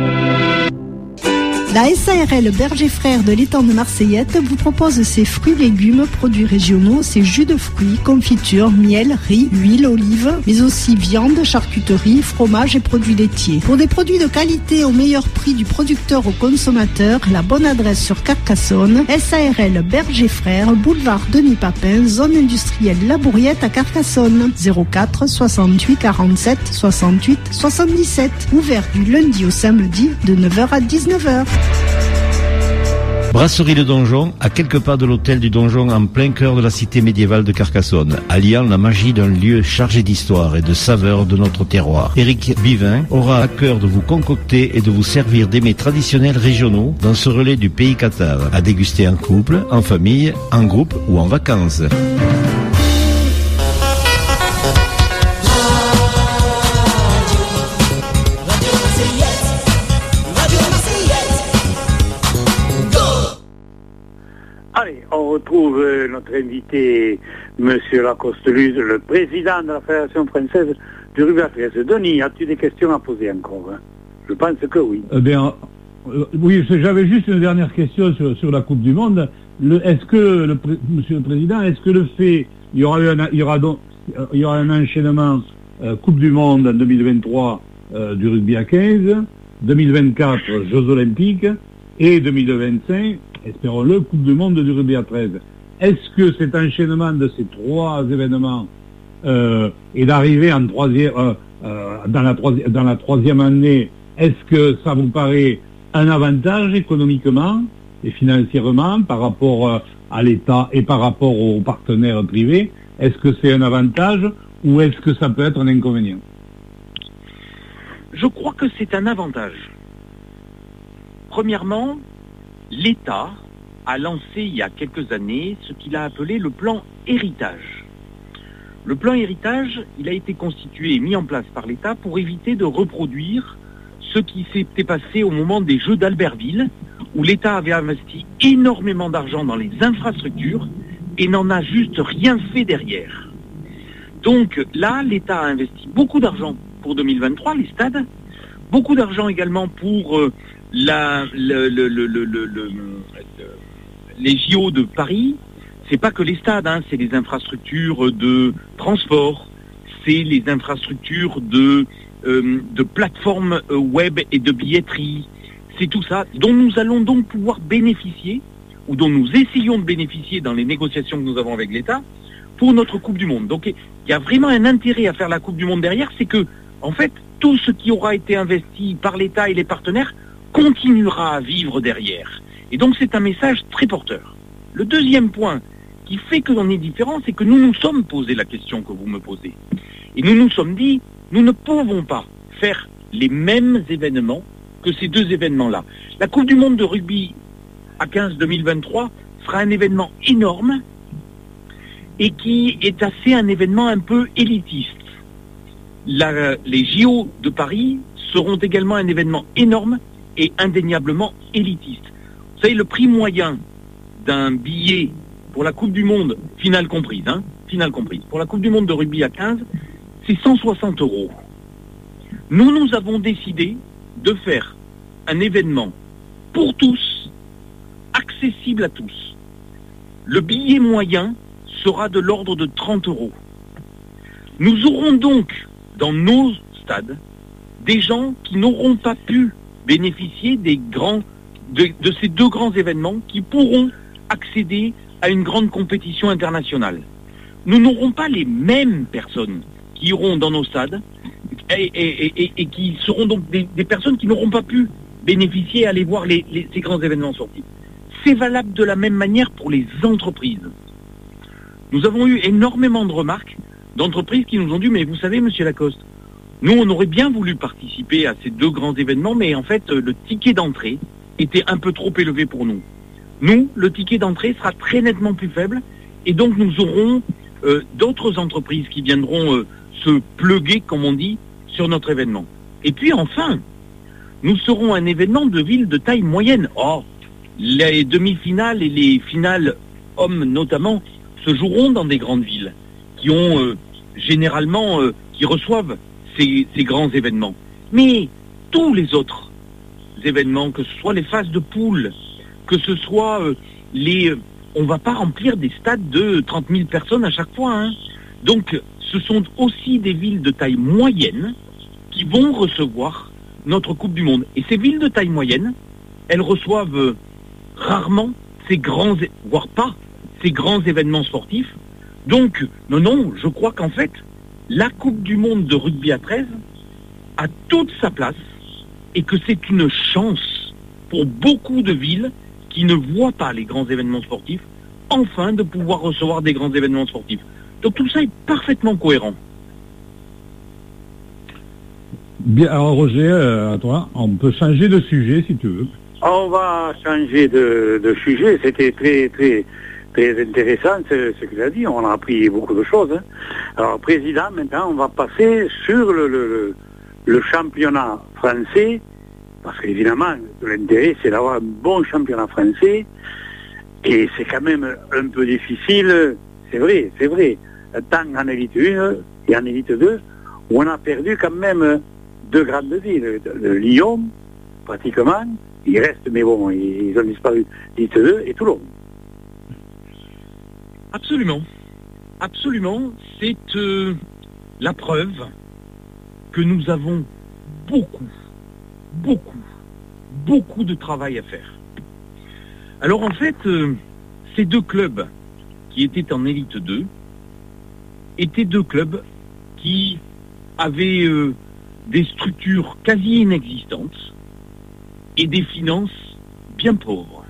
La S A R L Berger Frères de l'étang de Marseillette vous propose ses fruits, légumes, produits régionaux, ses jus de fruits, confitures, miel, riz, huile, olive, mais aussi viande, charcuterie, fromage et produits laitiers. Pour des produits de qualité au meilleur prix du producteur au consommateur, la bonne adresse sur Carcassonne, S A R L Berger Frères, boulevard Denis Papin, zone industrielle Labouriette à Carcassonne, zéro quatre soixante-huit quarante-sept soixante-huit soixante-dix-sept, ouvert du lundi au samedi de neuf heures à dix-neuf heures. Brasserie Le Donjon, à quelques pas de l'hôtel du Donjon, en plein cœur de la cité médiévale de Carcassonne, alliant la magie d'un lieu chargé d'histoire et de saveurs de notre terroir. Éric Bivin aura à cœur de vous concocter et de vous servir des mets traditionnels régionaux dans ce relais du pays catave, à déguster en couple, en famille, en groupe ou en vacances. Allez, on retrouve euh, notre invité, Monsieur Lacoste-Luz, le président de la Fédération française du rugby à treize. Denis, as-tu des questions à poser encore hein? Je pense que oui. Eh bien, euh, oui, j'avais juste une dernière question sur, sur la Coupe du Monde. Le, est-ce que, le, Monsieur le Président, est-ce que le fait, il y aura, un, il y aura, donc, il y aura un enchaînement euh, Coupe du Monde en deux mille vingt-trois euh, du rugby à quinze, deux mille vingt-quatre Jeux Olympiques et deux mille vingt-cinq, espérons-le, Coupe du Monde du rugby à treize. Est-ce que cet enchaînement de ces trois événements euh, et d'arriver en troisième, euh, euh, dans, la troisi- dans la troisième année, est-ce que ça vous paraît un avantage économiquement et financièrement par rapport euh, à l'État et par rapport aux partenaires privés? Est-ce que c'est un avantage ou est-ce que ça peut être un inconvénient? Je crois que c'est un avantage. Premièrement, l'État a lancé il y a quelques années ce qu'il a appelé le plan héritage. Le plan héritage, il a été constitué et mis en place par l'État pour éviter de reproduire ce qui s'était passé au moment des Jeux d'Albertville, où l'État avait investi énormément d'argent dans les infrastructures et n'en a juste rien fait derrière. Donc là, l'État a investi beaucoup d'argent pour deux mille vingt-trois, les stades, Beaucoup d'argent également pour euh, la, le, le, le, le, le, le, les J O de Paris. C'est pas que les stades, hein, c'est les infrastructures de transport, c'est les infrastructures de, euh, de plateformes web et de billetterie. C'est tout ça dont nous allons donc pouvoir bénéficier, ou dont nous essayons de bénéficier dans les négociations que nous avons avec l'État, pour notre Coupe du Monde. Donc il y a vraiment un intérêt à faire la Coupe du Monde derrière, c'est que, en fait, tout ce qui aura été investi par l'État et les partenaires continuera à vivre derrière. Et donc c'est un message très porteur. Le deuxième point qui fait que l'on est différent, c'est que nous nous sommes posé la question que vous me posez. Et nous nous sommes dit, nous ne pouvons pas faire les mêmes événements que ces deux événements-là. La Coupe du Monde de rugby à quinze deux mille vingt-trois sera un événement énorme et qui est assez un événement un peu élitiste. La, les J O de Paris seront également un événement énorme et indéniablement élitiste. Vous savez, le prix moyen d'un billet pour la Coupe du Monde, finale comprise, hein, finale comprise, pour la Coupe du Monde de rugby à quinze, c'est cent soixante euros. Nous, nous avons décidé de faire un événement pour tous, accessible à tous. Le billet moyen sera de l'ordre de trente euros. Nous aurons donc dans nos stades des gens qui n'auront pas pu bénéficier des grands, de, de ces deux grands événements, qui pourront accéder à une grande compétition internationale. Nous n'aurons pas les mêmes personnes qui iront dans nos stades et, et, et, et qui seront donc des, des personnes qui n'auront pas pu bénéficier et aller voir les, les, ces grands événements sportifs. C'est valable de la même manière pour les entreprises. Nous avons eu énormément de remarques d'entreprises qui nous ont dit, mais vous savez, monsieur Lacoste, nous, on aurait bien voulu participer à ces deux grands événements, mais en fait, le ticket d'entrée était un peu trop élevé pour nous. Nous, le ticket d'entrée sera très nettement plus faible, et donc nous aurons euh, d'autres entreprises qui viendront euh, se pluguer, comme on dit, sur notre événement. Et puis enfin, nous serons un événement de ville de taille moyenne. Oh, les demi-finales et les finales hommes notamment se joueront dans des grandes villes qui ont euh, généralement, euh, qui reçoivent ces, ces grands événements. Mais tous les autres événements, que ce soit les phases de poule, que ce soit euh, les... Euh, on ne va pas remplir des stades de trente mille personnes à chaque fois. Hein. Donc, ce sont aussi des villes de taille moyenne qui vont recevoir notre Coupe du Monde. Et ces villes de taille moyenne, elles reçoivent euh, rarement ces grands, voire pas, ces grands événements sportifs. Donc, non, non, je crois qu'en fait, la Coupe du Monde de rugby à treize a toute sa place et que c'est une chance pour beaucoup de villes qui ne voient pas les grands événements sportifs, enfin de pouvoir recevoir des grands événements sportifs. Donc tout ça est parfaitement cohérent. Bien, alors Roger, euh, à toi, on peut changer de sujet si tu veux. On va changer de, de sujet, c'était très très très intéressant ce, ce qu'il a dit, on a appris beaucoup de choses. Hein. Alors président, maintenant on va passer sur le, le, le championnat français, parce qu'évidemment l'intérêt c'est d'avoir un bon championnat français, et c'est quand même un peu difficile, c'est vrai, c'est vrai, tant en élite un et en élite deux, où on a perdu quand même deux grandes villes, de Lyon pratiquement, il reste, mais bon, ils ont disparu, élite deux et Toulon. Absolument, absolument, c'est euh, la preuve que nous avons beaucoup, beaucoup, beaucoup de travail à faire. Alors en fait, euh, ces deux clubs qui étaient en élite deux étaient deux clubs qui avaient euh, des structures quasi inexistantes et des finances bien pauvres.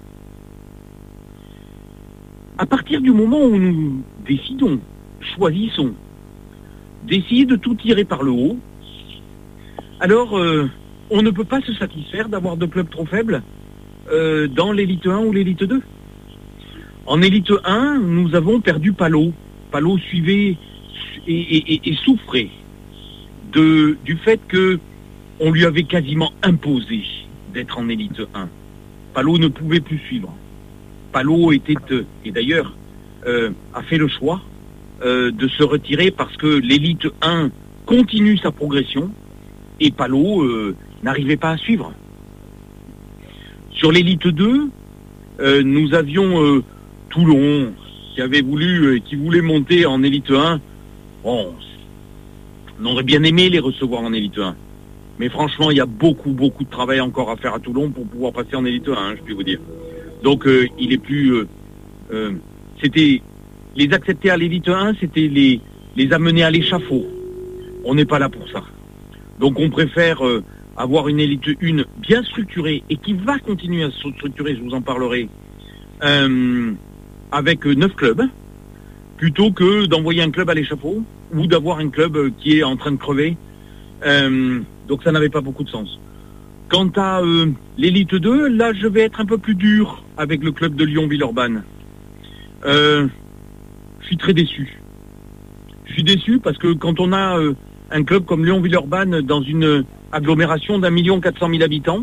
À partir du moment où nous décidons, choisissons d'essayer de tout tirer par le haut, alors euh, on ne peut pas se satisfaire d'avoir deux clubs trop faibles euh, dans l'élite un ou l'élite deux. En élite un, nous avons perdu Palot. Palot suivait et, et, et, et souffrait de, du fait que on lui avait quasiment imposé d'être en élite un. Palot ne pouvait plus suivre. Palot était, euh, et d'ailleurs, euh, a fait le choix euh, de se retirer parce que l'élite un continue sa progression et Palot, euh, n'arrivaient pas à suivre. Sur l'élite deux, euh, nous avions euh, Toulon qui avait voulu, euh, qui voulait monter en élite un. Bon, on aurait bien aimé les recevoir en élite un. Mais franchement, il y a beaucoup, beaucoup de travail encore à faire à Toulon pour pouvoir passer en élite un, hein, je puis vous dire. Donc, euh, il est plus... Euh, euh, c'était... Les accepter à l'élite un, c'était les, les amener à l'échafaud. On n'est pas là pour ça. Donc, on préfère euh, avoir une élite un bien structurée et qui va continuer à se structurer, je vous en parlerai, euh, avec euh, neuf clubs, plutôt que d'envoyer un club à l'échafaud ou d'avoir un club euh, qui est en train de crever. Euh, donc, ça n'avait pas beaucoup de sens. Quant à euh, l'élite deux, là, je vais être un peu plus dur avec le club de Lyon-Villeurbanne. Euh, je suis très déçu. Je suis déçu parce que quand on a euh, un club comme Lyon-Villeurbanne dans une agglomération d'un million quatre cent mille habitants,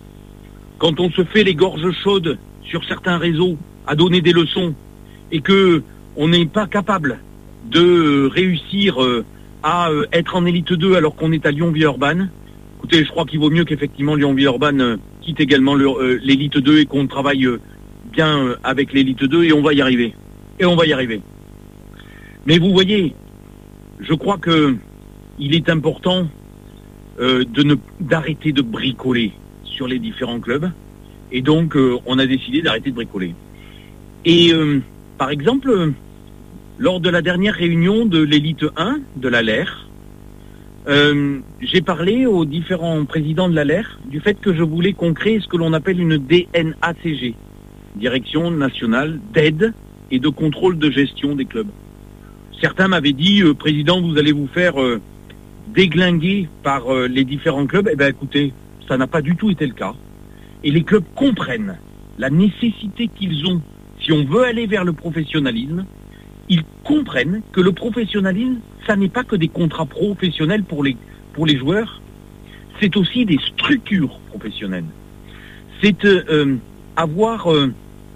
quand on se fait les gorges chaudes sur certains réseaux à donner des leçons et que on n'est pas capable de réussir euh, à euh, être en élite deux alors qu'on est à Lyon-Villeurbanne, écoutez, je crois qu'il vaut mieux qu'effectivement Lyon-Villeurbanne euh, quitte également le, euh, l'élite deux et qu'on travaille euh, bien euh, avec l'élite deux et on va y arriver. Et on va y arriver. Mais vous voyez, je crois que il est important euh, de ne d'arrêter de bricoler sur les différents clubs. Et donc, euh, on a décidé d'arrêter de bricoler. Et euh, par exemple, euh, lors de la dernière réunion de l'élite un de l'A L E R, euh, j'ai parlé aux différents présidents de l'A L E R du fait que je voulais qu'on crée ce que l'on appelle une D N A C G, Direction nationale d'aide et de contrôle de gestion des clubs. Certains m'avaient dit, euh, Président, vous allez vous faire euh, déglinguer par euh, les différents clubs. Eh bien, écoutez, ça n'a pas du tout été le cas. Et les clubs comprennent la nécessité qu'ils ont, si on veut aller vers le professionnalisme, ils comprennent que le professionnalisme, ça n'est pas que des contrats professionnels pour les, pour les joueurs, c'est aussi des structures professionnelles. C'est euh, euh, avoir euh,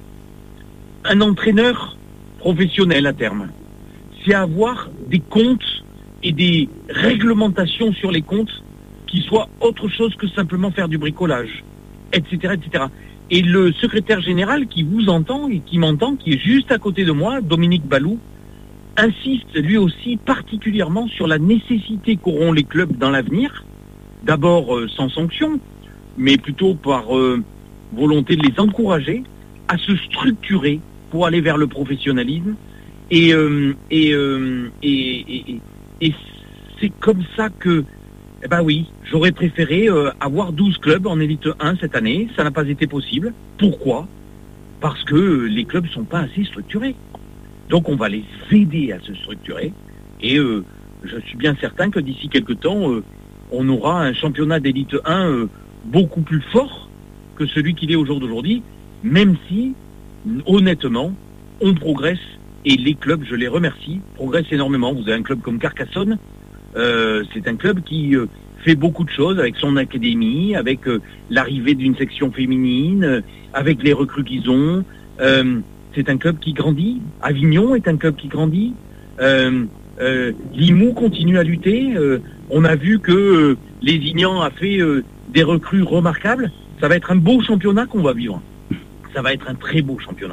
un entraîneur professionnel à terme. C'est avoir des comptes et des réglementations sur les comptes qui soient autre chose que simplement faire du bricolage, et cetera, et cetera. Et le secrétaire général qui vous entend et qui m'entend, qui est juste à côté de moi, Dominique Balou, insiste lui aussi particulièrement sur la nécessité qu'auront les clubs dans l'avenir, d'abord euh, sans sanction, mais plutôt par euh, volonté de les encourager à se structurer pour aller vers le professionnalisme. Et, euh, et, euh, et, et, et c'est comme ça que, eh ben oui, j'aurais préféré euh, avoir douze clubs en élite un cette année. Ça n'a pas été possible. Pourquoi ? Parce que les clubs sont pas assez structurés. Donc on va les aider à se structurer. Et euh, je suis bien certain que d'ici quelques temps, euh, on aura un championnat d'élite un euh, beaucoup plus fort que celui qu'il est au jour d'aujourd'hui, même si, honnêtement, on progresse. Et les clubs, je les remercie, progressent énormément. Vous avez un club comme Carcassonne, euh, c'est un club qui euh, fait beaucoup de choses avec son académie, avec euh, l'arrivée d'une section féminine, euh, avec les recrues qu'ils ont. Euh, c'est un club qui grandit. Avignon est un club qui grandit. Euh, euh, Limoux continue à lutter. Euh, on a vu que euh, Lézignan a fait euh, des recrues remarquables. Ça va être un beau championnat qu'on va vivre. Ça va être un très beau championnat.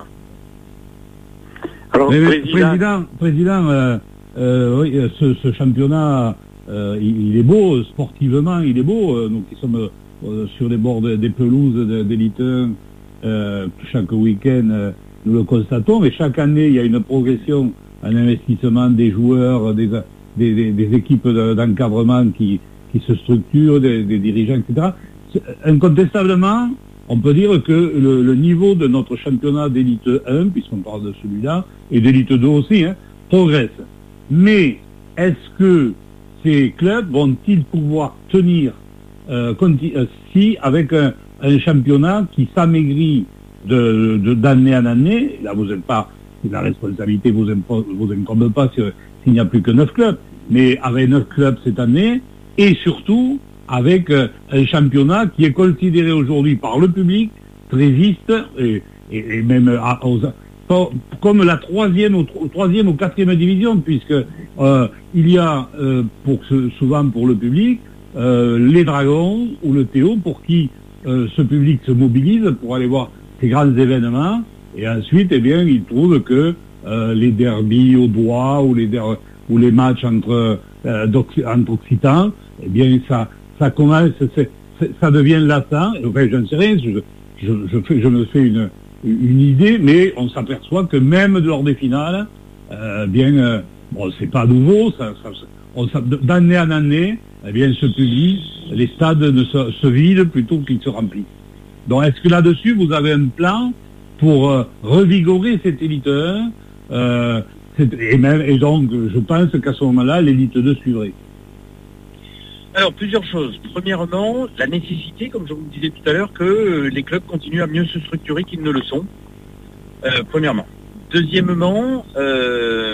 Alors, mais, président, président, président euh, euh, oui, ce, ce championnat, euh, il, il est beau, sportivement, il est beau. Euh, nous qui sommes euh, sur les bords de, des pelouses d'élite un, euh, chaque week-end, euh, nous le constatons. Et chaque année, il y a une progression, un investissement des joueurs, des, des, des, des équipes d'encadrement qui, qui se structurent, des, des dirigeants, et cetera. Incontestablement, on peut dire que le, le niveau de notre championnat d'élite un, puisqu'on parle de celui-là, et d'élite deux aussi, hein, progresse. Mais est-ce que ces clubs vont-ils pouvoir tenir euh, euh, si avec un, un championnat qui s'amaigrit de, de, d'année en année, là vous n'êtes pas, la responsabilité vous impose, vous incombe pas s'il si n'y a plus que neuf clubs, mais avec neuf clubs cette année, et surtout avec euh, un championnat qui est considéré aujourd'hui par le public très juste et, et, et même à, aux, comme la troisième ou troisième ou quatrième division, puisque euh, il y a euh, pour ce, souvent pour le public euh, les Dragons ou le Théo, pour qui euh, ce public se mobilise pour aller voir ces grands événements, et ensuite, eh bien, ils trouvent que euh, les derbies au doigt ou les, der- ou les matchs entre, euh, entre occitans, eh bien, ça, ça commence, c'est, c'est, ça devient lassant. Enfin, je ne sais rien, je, je, je, fais, je me fais une, une idée, mais on s'aperçoit que même lors des finales, euh, bien, euh, bon, c'est pas nouveau, ça, ça, on, ça, d'année en année, eh bien, ce public, les stades ne se, se vident plutôt qu'ils se remplissent. Donc, est-ce que là-dessus, vous avez un plan pour euh, revigorer cette élite un euh, et, même, et donc, je pense qu'à ce moment-là, l'élite deux suivrait. Alors, plusieurs choses. Premièrement, la nécessité, comme je vous le disais tout à l'heure, que les clubs continuent à mieux se structurer qu'ils ne le sont. Euh, premièrement. Deuxièmement, euh,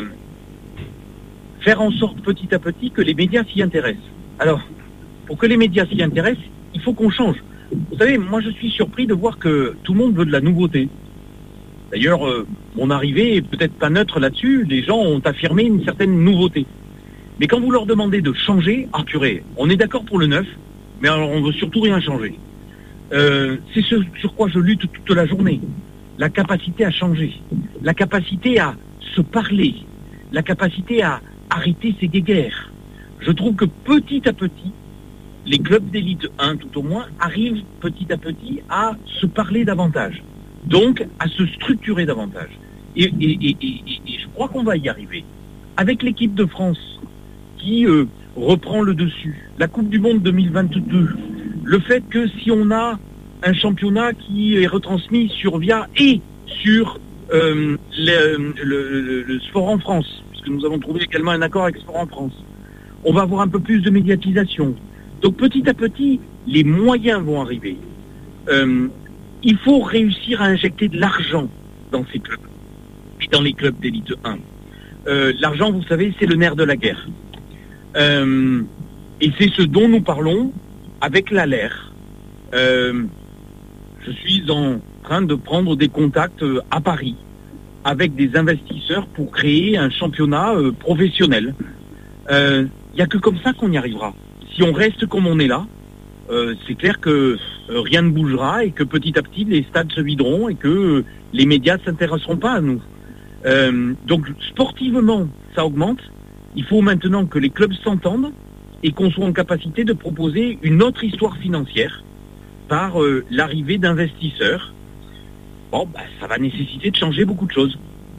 faire en sorte petit à petit que les médias s'y intéressent. Alors, pour que les médias s'y intéressent, il faut qu'on change. Vous savez, moi je suis surpris de voir que tout le monde veut de la nouveauté. D'ailleurs, euh, mon arrivée est peut-être pas neutre là-dessus, les gens ont affirmé une certaine nouveauté. Mais quand vous leur demandez de changer, ah purée, on est d'accord pour le neuf, mais alors on veut surtout rien changer. Euh, c'est ce sur quoi je lutte toute la journée. La capacité à changer, la capacité à se parler, la capacité à arrêter ces guéguerres. Je trouve que petit à petit, les clubs d'élite un tout au moins arrivent petit à petit à se parler davantage. Donc à se structurer davantage. Et, et, et, et, et je crois qu'on va y arriver. Avec l'équipe de France qui euh, reprend le dessus, la Coupe du Monde deux mille vingt-deux, le fait que si on a un championnat qui est retransmis sur Via et sur euh, le, le, le, le Sport en France, puisque nous avons trouvé également un accord avec Sport en France, on va avoir un peu plus de médiatisation. Donc petit à petit, les moyens vont arriver. Euh, il faut réussir à injecter de l'argent dans ces clubs, et dans les clubs d'élite un. Euh, l'argent, vous savez, c'est le nerf de la guerre. Euh, et c'est ce dont nous parlons avec l'A L E R. Euh, je suis en train de prendre des contacts à Paris avec des investisseurs pour créer un championnat euh, professionnel. Il euh, n'y a que comme ça qu'on y arrivera. Si on reste comme on est là, euh, c'est clair que euh, rien ne bougera et que petit à petit les stades se videront et que euh, les médias ne s'intéresseront pas à nous. Euh, donc sportivement, ça augmente. Il faut maintenant que les clubs s'entendent et qu'on soit en capacité de proposer une autre histoire financière par euh, l'arrivée d'investisseurs. Bon, bah, ça va nécessiter de changer beaucoup de choses.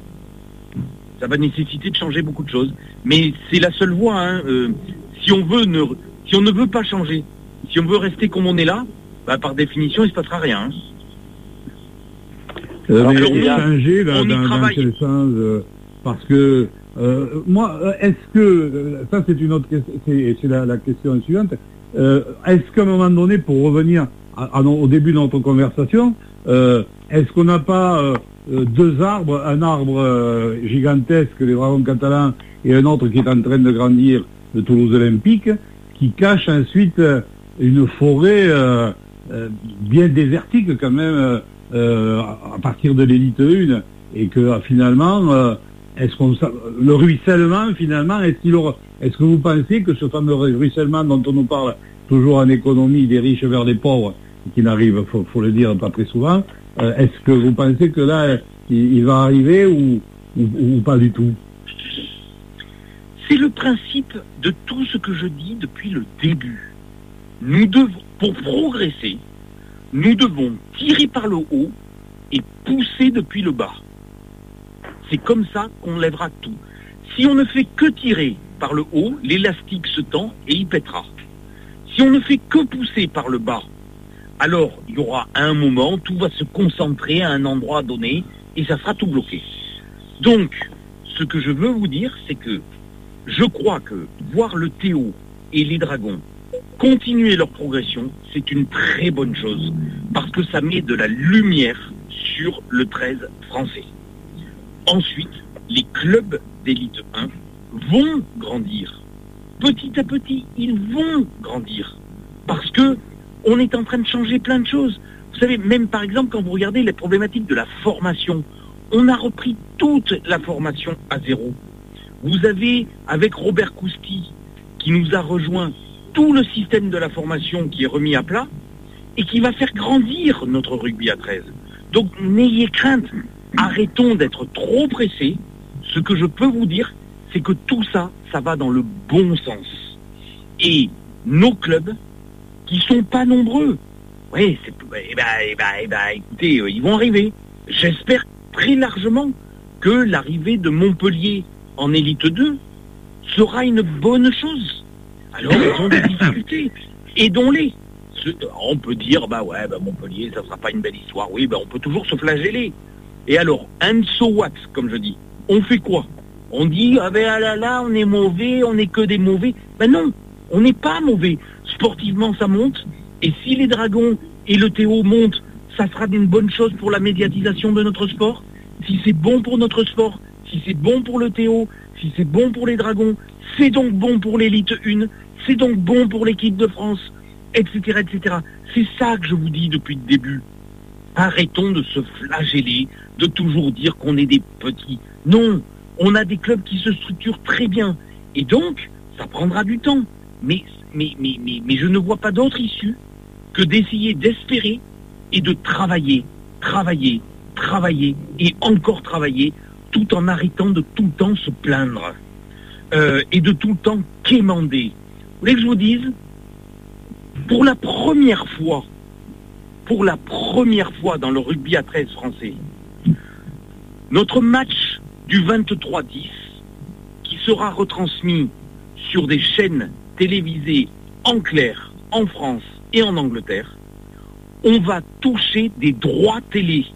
Ça va nécessiter de changer beaucoup de choses. Mais c'est la seule voie. Hein. Euh, si on veut ne, si on ne veut pas changer, si on veut rester comme on est là, bah, par définition, il ne se passera rien. Hein. Euh, Alors, mais on y changer là, dans, dans quel sens euh, parce que euh, moi, est-ce que euh, ça c'est une autre question, c'est, c'est la, la question suivante. Euh, est-ce qu'à un moment donné, pour revenir à, à, au début de notre conversation, euh, est-ce qu'on n'a pas euh, deux arbres, un arbre euh, gigantesque, les Dragons catalans, et un autre qui est en train de grandir, de Toulouse Olympique, qui cache ensuite euh, une forêt euh, euh, bien désertique quand même euh, euh, à partir de l'élite un, et que euh, finalement, euh, est-ce qu'on le ruissellement finalement, est-ce qu'il aura, est-ce que vous pensez que ce fameux ruissellement dont on nous parle toujours en économie des riches vers les pauvres, qui n'arrive, faut, faut le dire, pas très souvent, euh, est-ce que vous pensez que là, il, il va arriver ou, ou, ou pas du tout? C'est le principe de tout ce que je dis depuis le début. Nous devons, pour progresser, nous devons tirer par le haut et pousser depuis le bas. C'est comme ça qu'on lèvera tout. Si on ne fait que tirer par le haut, l'élastique se tend et il pètera. Si on ne fait que pousser par le bas, alors il y aura à un moment, tout va se concentrer à un endroit donné et ça sera tout bloqué. Donc, ce que je veux vous dire, c'est que je crois que voir le Théo et les Dragons continuer leur progression, c'est une très bonne chose, parce que ça met de la lumière sur le treize français. Ensuite, les clubs d'élite un vont grandir. Petit à petit, ils vont grandir. Parce que on est en train de changer plein de choses. Vous savez, même par exemple, quand vous regardez les problématiques de la formation, on a repris toute la formation à zéro. Vous avez, avec Robert Cousty, qui nous a rejoints, tout le système de la formation qui est remis à plat et qui va faire grandir notre rugby à treize. Donc n'ayez crainte, arrêtons d'être trop pressés. Ce que je peux vous dire, c'est que tout ça, ça va dans le bon sens. Et nos clubs, qui sont pas nombreux, oui, c'est, eh ben, eh ben, eh ben, écoutez, euh, ils vont arriver. J'espère très largement que l'arrivée de Montpellier en élite deux sera une bonne chose. Alors, ils ont des difficultés. Aidons-les. On peut dire, bah ouais, bah Montpellier, ça sera pas une belle histoire. Oui, bah on peut toujours se flageller. Et alors, and so what, comme je dis, on fait quoi? On dit, ah ben ah là là, on est mauvais, on n'est que des mauvais. Ben non, on n'est pas mauvais. Sportivement, ça monte. Et si les Dragons et le Théo montent, ça sera une bonne chose pour la médiatisation de notre sport. Si c'est bon pour notre sport, si c'est bon pour le Théo, si c'est bon pour les Dragons, c'est donc bon pour l'élite un, c'est donc bon pour l'équipe de France, et cetera, et cetera. C'est ça que je vous dis depuis le début. Arrêtons de se flageller, de toujours dire qu'on est des petits. Non, on a des clubs qui se structurent très bien. Et donc, ça prendra du temps. Mais, mais, mais, mais, mais je ne vois pas d'autre issue que d'essayer d'espérer et de travailler, travailler, travailler et encore travailler, tout en arrêtant de tout le temps se plaindre euh, et de tout le temps quémander. Vous voulez que je vous dise, pour la première fois, pour la première fois dans le rugby à treize français, notre match du vingt-trois dix, qui sera retransmis sur des chaînes télévisées en clair, en France et en Angleterre, on va toucher des droits télé.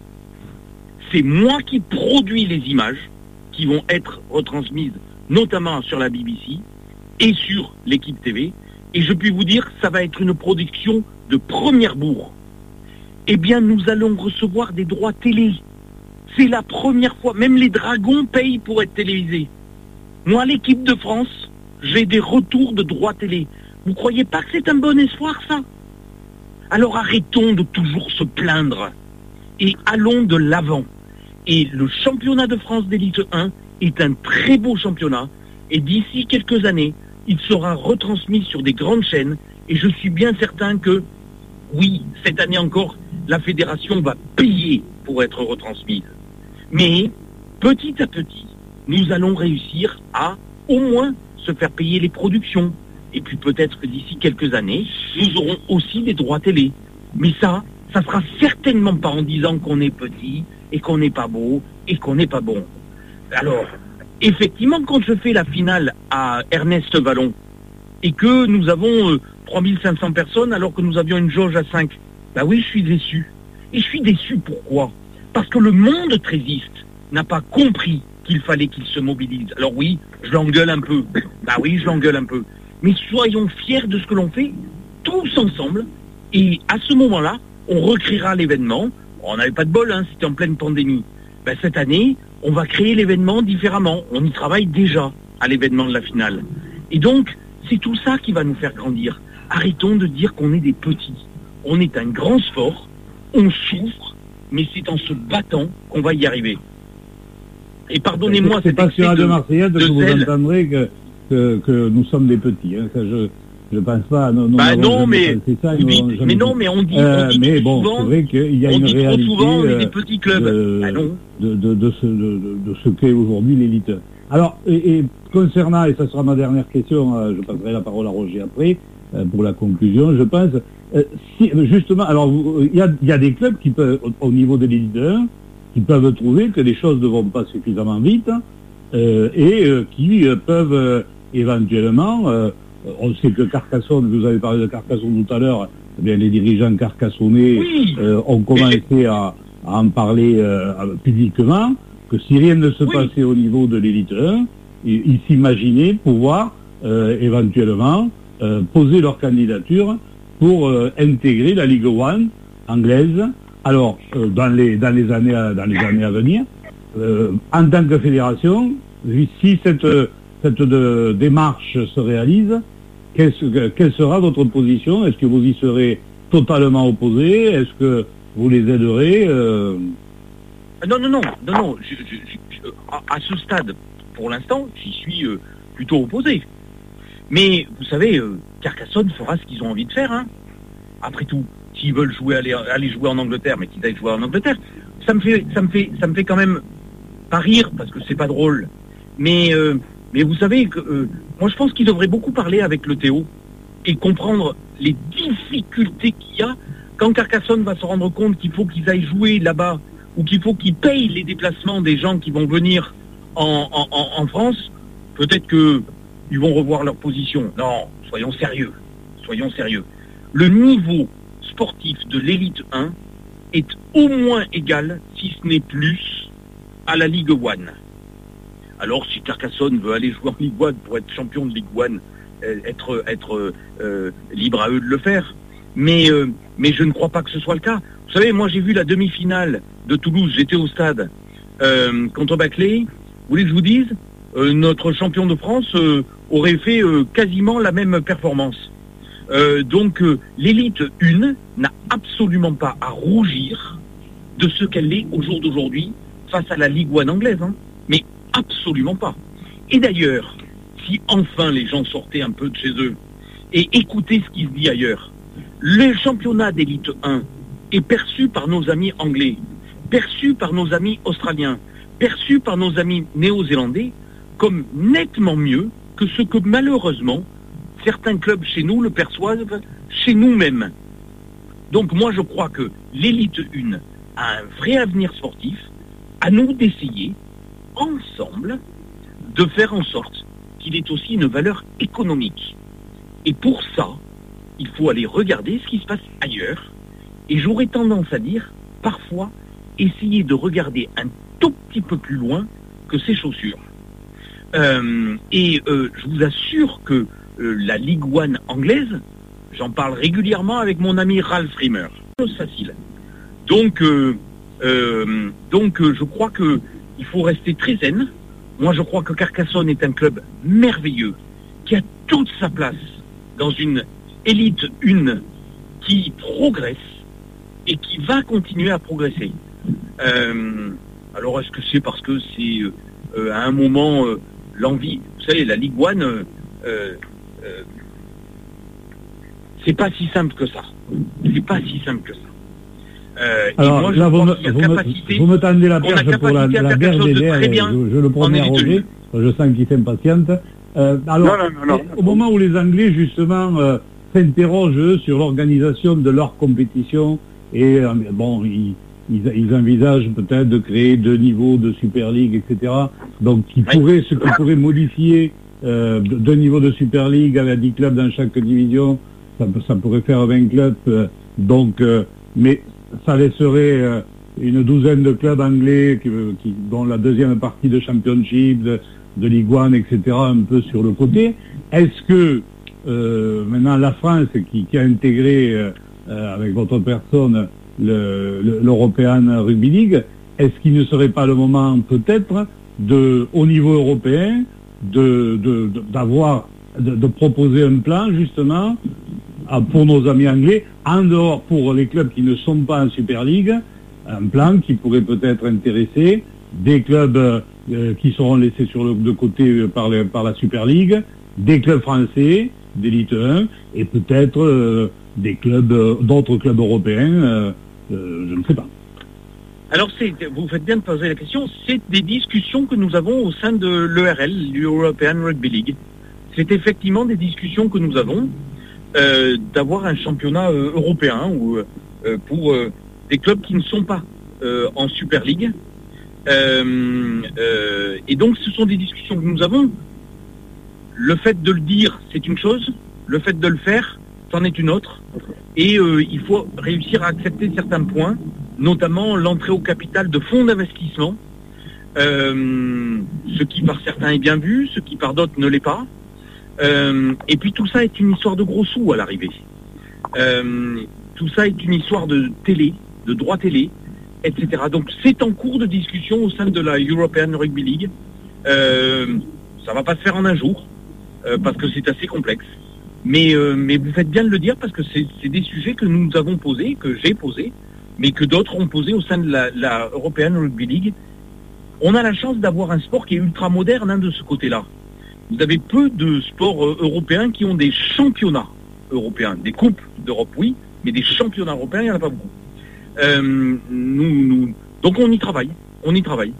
C'est moi qui produis les images qui vont être retransmises notamment sur la B B C et sur l'équipe T V. Et je puis vous dire, ça va être une production de première bourre. Eh bien, nous allons recevoir des droits télé. C'est la première fois. Même les Dragons payent pour être télévisés. Moi, l'équipe de France, j'ai des retours de droits télé. Vous croyez pas que c'est un bon espoir, ça? Alors arrêtons de toujours se plaindre et allons de l'avant. Et le championnat de France d'élite un est un très beau championnat. Et d'ici quelques années, il sera retransmis sur des grandes chaînes. Et je suis bien certain que, oui, cette année encore, la fédération va payer pour être retransmise. Mais, petit à petit, nous allons réussir à, au moins, se faire payer les productions. Et puis peut-être que d'ici quelques années, nous aurons aussi des droits télé. Mais ça, ça sera certainement pas en disant qu'on est petit, et qu'on n'est pas beau, et qu'on n'est pas bon. Alors, effectivement, quand je fais la finale à Ernest Vallon, et que nous avons euh, trois mille cinq cents personnes, alors que nous avions une jauge à cinq, bah oui, je suis déçu. Et je suis déçu pourquoi? Parce que le monde trésiste n'a pas compris qu'il fallait qu'il se mobilise. Alors oui, je l'engueule un peu. Bah oui, je l'engueule un peu. Mais soyons fiers de ce que l'on fait, tous ensemble, et à ce moment-là, on recréera l'événement. On n'avait pas de bol, hein, c'était en pleine pandémie. Ben, cette année, on va créer l'événement différemment. On y travaille déjà à l'événement de la finale. Et donc, c'est tout ça qui va nous faire grandir. Arrêtons de dire qu'on est des petits. On est un grand sport, on souffre, mais c'est en se battant qu'on va y arriver. Et pardonnez-moi, c'est pas sur Radio Marseillaise que vous entendrez que, que, que nous sommes des petits. Hein. Ça, je je pense pas. Non, bah non, mais ça, dites, mais non, mais on dit, euh, on dit mais trop bon, souvent. C'est vrai qu'il y a on une dit réalité. Trop souvent, on est des petits clubs. De, bah non. de, de, de, ce, de, de ce qu'est aujourd'hui l'élite. Alors, et, et concernant, et ça sera ma dernière question, euh, je passerai la parole à Roger après euh, pour la conclusion. Je pense, euh, si, justement, alors il y a, y a des clubs qui peuvent, au, au niveau de l'élite un, qui peuvent trouver que les choses ne vont pas suffisamment vite euh, et euh, qui euh, peuvent euh, éventuellement, euh, on sait que Carcassonne, vous avez parlé de Carcassonne tout à l'heure, eh bien les dirigeants carcassonnais oui. euh, ont commencé à, à en parler euh, publiquement, que si rien ne se oui. passait au niveau de l'élite un, ils, ils s'imaginaient pouvoir euh, éventuellement euh, poser leur candidature pour euh, intégrer la Ligue un anglaise. Alors, euh, dans les dans les années à, dans les années à venir, euh, en tant que fédération, si cette cette de, démarche se réalise, quelle, quelle sera votre position? Est-ce que vous y serez totalement opposé? Est-ce que vous les aiderez euh... Non, non, non, non, non. Je, je, je, à, à ce stade, pour l'instant, j'y suis euh, plutôt opposé. Mais vous savez, euh, Carcassonne fera ce qu'ils ont envie de faire. Hein. Après tout, s'ils veulent jouer, aller, aller jouer en Angleterre, mais qu'ils aillent jouer en Angleterre, ça me fait, ça me fait, ça me fait quand même pas rire parce que c'est pas drôle. Mais, euh, mais vous savez que euh, moi je pense qu'ils devraient beaucoup parler avec le Théo et comprendre les difficultés qu'il y a quand Carcassonne va se rendre compte qu'il faut qu'ils aillent jouer là-bas ou qu'il faut qu'ils payent les déplacements des gens qui vont venir en, en, en, en France. Peut-être que ils vont revoir leur position. Non, soyons sérieux. Soyons sérieux. Le niveau sportif de l'élite un est au moins égal, si ce n'est plus, à la Ligue un. Alors, si Carcassonne veut aller jouer en Ligue un pour être champion de Ligue un, être, être euh, libre à eux de le faire. Mais, euh, mais je ne crois pas que ce soit le cas. Vous savez, moi j'ai vu la demi-finale de Toulouse, j'étais au stade euh, contre Baclay. Vous voulez que je vous dise euh, notre champion de France euh, aurait fait euh, quasiment la même performance. Euh, donc euh, l'élite un n'a absolument pas à rougir de ce qu'elle est au jour d'aujourd'hui face à la Ligue un anglaise. Hein. Mais absolument pas. Et d'ailleurs, si enfin les gens sortaient un peu de chez eux et écoutaient ce qui se dit ailleurs, le championnat d'élite un est perçu par nos amis anglais, perçu par nos amis australiens, perçu par nos amis néo-zélandais comme nettement mieux que ce que malheureusement certains clubs chez nous le perçoivent chez nous-mêmes. Donc moi je crois que l'élite un a un vrai avenir sportif, à nous d'essayer ensemble de faire en sorte qu'il ait aussi une valeur économique. Et pour ça, il faut aller regarder ce qui se passe ailleurs. Et j'aurais tendance à dire, parfois, essayer de regarder un tout petit peu plus loin que ses chaussures. Euh, et euh, je vous assure que euh, la Ligue un anglaise, j'en parle régulièrement avec mon ami Ralph Rimmer. Chose facile. Donc, euh, euh, donc euh, je crois que il faut rester très zen. Moi, je crois que Carcassonne est un club merveilleux, qui a toute sa place dans une élite un qui progresse et qui va continuer à progresser. Euh, alors, est-ce que c'est parce que c'est euh, à un moment euh, l'envie... Vous savez, la Ligue un, euh, euh, c'est pas si simple que ça. C'est pas si simple que ça. Euh, Alors, et moi, là, je vous, pense qu'il y a me, capacité, vous me tendez la on a perche pour la, capacité à la faire berge quelque chose de des très bien je, je le promets à en élite Roger, je sens qu'il s'impatiente. Euh, alors, Non, non, non, non. au moment où les Anglais, justement, euh, s'interrogent eux, sur l'organisation de leur compétition, et euh, bon, ils, ils, ils envisagent peut-être de créer deux niveaux de Super League, et cetera. Donc, qui Ouais. pourrait, ce qui pourrait modifier euh, deux niveaux de Super League avec dix clubs dans chaque division, ça, ça pourrait faire vingt clubs. Euh, donc, euh, mais ça laisserait euh, une douzaine de clubs anglais qui, qui, dont la deuxième partie de Championship, de, de Ligue un, et cetera, un peu sur le côté. Est-ce que euh, maintenant la France, qui, qui a intégré euh, euh, avec votre personne le, le, l'European Rugby League, est-ce qu'il ne serait pas le moment peut-être de, au niveau européen, de, de, de, d'avoir, de, de proposer un plan justement pour nos amis anglais, en dehors pour les clubs qui ne sont pas en Super League, un plan qui pourrait peut-être intéresser des clubs euh, qui seront laissés sur le de côté par, les, par la Super League, des clubs français d'élite un et peut-être euh, des clubs, euh, d'autres clubs européens, euh, euh, je ne sais pas. Alors, c'est, vous faites bien de poser la question, c'est des discussions que nous avons au sein de l'E R L, l'European Rugby League. C'est effectivement des discussions que nous avons euh, d'avoir un championnat euh, européen ou euh, pour euh, des clubs qui ne sont pas euh, en Super League. Euh, euh, et donc, ce sont des discussions que nous avons. Le fait de le dire, c'est une chose. Le fait de le faire, c'en est une autre. Et euh, il faut réussir à accepter certains points, notamment l'entrée au capital de fonds d'investissement, euh, ce qui par certains est bien vu, ce qui par d'autres ne l'est pas. Euh, et puis tout ça est une histoire de gros sous à l'arrivée. Euh, tout ça est une histoire de télé, de droit télé, et cetera. Donc c'est en cours de discussion au sein de la European Rugby League. Euh, ça va pas se faire en un jour, euh, parce que c'est assez complexe. Mais, euh, mais vous faites bien de le dire, parce que c'est, c'est des sujets que nous avons posés, que j'ai posés, mais que d'autres ont posés au sein de la, la European Rugby League. On a la chance d'avoir un sport qui est ultra moderne hein, de ce côté-là. vous avez peu de sports euh, européens qui ont des championnats européens. Des coupes d'Europe, oui, mais des championnats européens, il n'y en a pas beaucoup. Euh, nous, nous, donc on y travaille, on y travaille.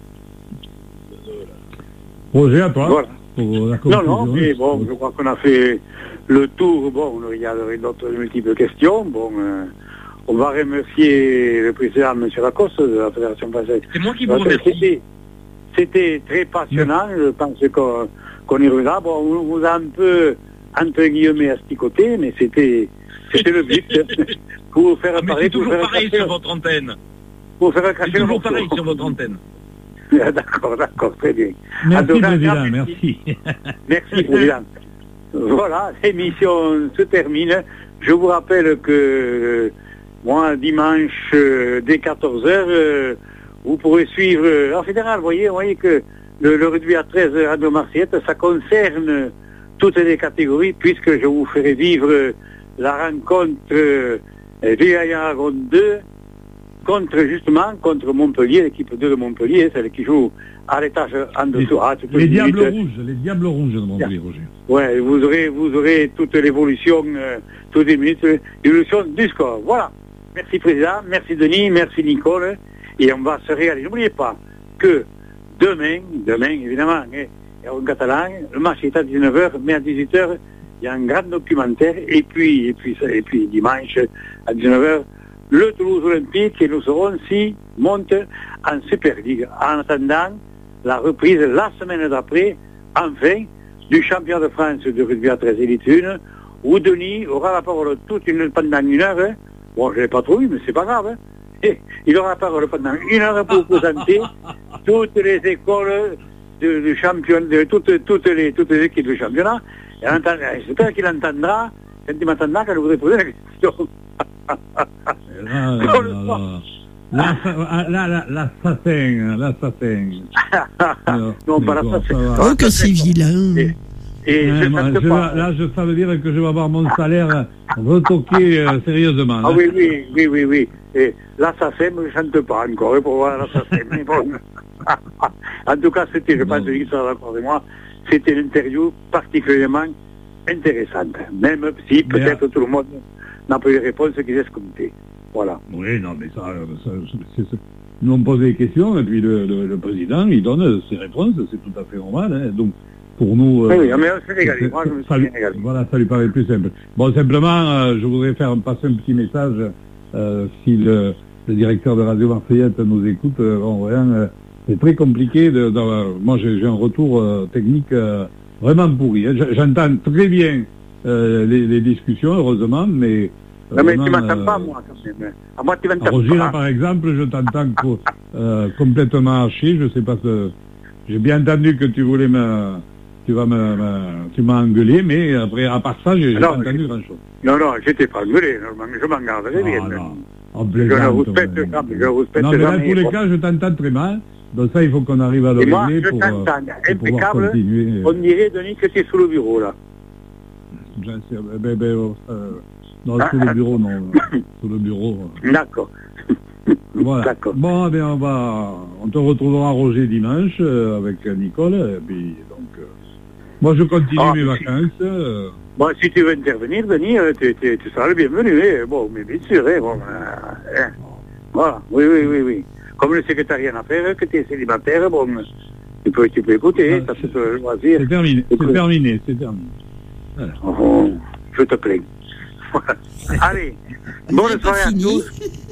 Roger, à toi. Voilà. Pour la non, non, mais bon, je crois qu'on a fait le tour. Bon, il y a d'autres multiples questions. Bon, euh, on va remercier le président, M. Lacoste, de la Fédération française. C'est moi qui vous remercie. C'était, c'était très passionnant, je pense qu'on, qu'on y reviendra. Bon, on vous a un peu, entre guillemets, asticoté, mais c'était, c'était le but. Pour vous faire ah, mais parler, c'est toujours pour pareil faire sur votre antenne. Pour faire cracher c'est le toujours morceau. pareil sur votre antenne. D'accord, d'accord, très bien. Merci, Alors, Président, merci. Merci, Président. Voilà, l'émission se termine. Je vous rappelle que moi, dimanche, euh, dès quatorze heures, euh, vous pourrez suivre, euh, en fédéral, vous voyez, vous voyez que le, le rugby à treize Radio Marseillette, ça concerne toutes les catégories, puisque je vous ferai vivre euh, la rencontre euh, du Aragon deux, contre, justement, contre Montpellier, l'équipe deux de Montpellier, celle qui joue à l'étage en dessous. Ah, les les Diables Rouges, les Diables Rouges de Montpellier, Roger. Ouais, vous aurez, vous aurez toute l'évolution, euh, toutes les minutes, l'évolution du score. Voilà. Merci Président, merci Denis, merci Nicole, et on va se régaler. N'oubliez pas que demain, demain évidemment, hein, en catalan, le match est à dix-neuf heures, mais à dix-huit heures, il y a un grand documentaire, et puis, et puis, et puis dimanche, à dix-neuf heures, le Toulouse Olympique, et nous saurons si monte en Super League. En attendant, la reprise la semaine d'après, enfin, du champion de France de rugby à treize Élite un, où Denis aura la parole toute une, pendant une heure. Hein. Bon, je ne l'ai pas trop eu, mais c'est pas grave. Hein. Et il aura la parole pendant une heure pour présenter toutes les écoles de, de champion, de toutes, toutes, les, toutes les équipes de championnat. Et j'espère qu'il entendra, quand il m'entendra, quand je voudrais poser la question. Là, là, là, là, là, l'assassin, l'assassin. Non, pas l'assassin. Oh, que c'est vilain. Et, et ouais, je moi, je pas. Va, là, je, ça veut dire que je vais avoir mon salaire retoqué euh, sérieusement. Ah hein. oui, oui, oui, oui, oui. Et l'assassin ne chante pas encore, pour voir l'assassin. Mais bon. En tout cas, c'était, je pense que l'histoire d'accord avec moi, c'était une interview particulièrement intéressante. Même si peut-être à... tout le monde n'a pas eu les réponses qu'ils escomptaient. Voilà. Oui, non, mais ça, ça c'est, c'est, nous on pose des questions et puis le, le, le président, il donne ses réponses, c'est tout à fait normal. Hein. Donc, pour nous... Euh, oui, mais on s'est régalé. Moi, je me suis ça, bien régalé. Voilà, ça lui paraît plus simple. Bon, simplement, euh, je voudrais faire passer un petit message, euh, si le, le directeur de Radio Marseillette nous écoute, euh, bon, rien, euh, c'est très compliqué. De, de, euh, moi, j'ai, j'ai un retour euh, technique euh, vraiment pourri. Hein. J'entends très bien euh, les, les discussions, heureusement, mais... Non, mais tu m'entends euh, pas, moi, quand même. À moi, tu m'entends Roger, pas. là, par exemple, je t'entends euh, complètement haché. Je sais pas ce... J'ai bien entendu que tu voulais me... Tu vas me... me... Tu m'as engueulé, mais après, à part ça, j'ai, j'ai non, pas entendu je... grand-chose. Non, non, j'étais pas engueulé. Je m'en garderai bien. En je le respecte, je le respecte. Non, mais dans jamais, tous les bon. cas, je t'entends très mal. Donc ça, il faut qu'on arrive à le Et moi, régler je pour, t'entends pour impeccable. Continuer. On dirait, Denis, que tu es sous le bureau, là. Bien sûr. Ben, ben, euh, non, sous le bureau, non. Sous le bureau. D'accord. Voilà. D'accord. Bon, ben, on va, on te retrouvera, Roger, dimanche, euh, avec Nicole, et puis, donc, euh, moi, je continue ah, mes si. vacances. Euh... Bon, si tu veux intervenir, Denis, euh, tu, tu, tu seras le bienvenu, hein. Bon, mais bien sûr, hein, bon, euh, hein. Voilà, oui, oui, oui, oui. Comme le secrétariat à faire, que tu es célibataire, bon, tu peux, tu peux écouter, ah, ça c'est le loisir. C'est terminé, c'est Écoute. terminé, c'est terminé. Voilà. Oh, je te plains. Allez, bonne soirée à tous.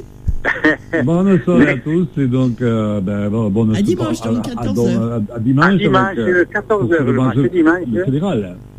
Bonne soirée à tous, et donc, euh, ben, bon, bonne à dimanche, à, donc, à, quatorze heures. À, à, à dimanche, à dimanche, avec, quatorze heures, le match dimanche. Le fédéral.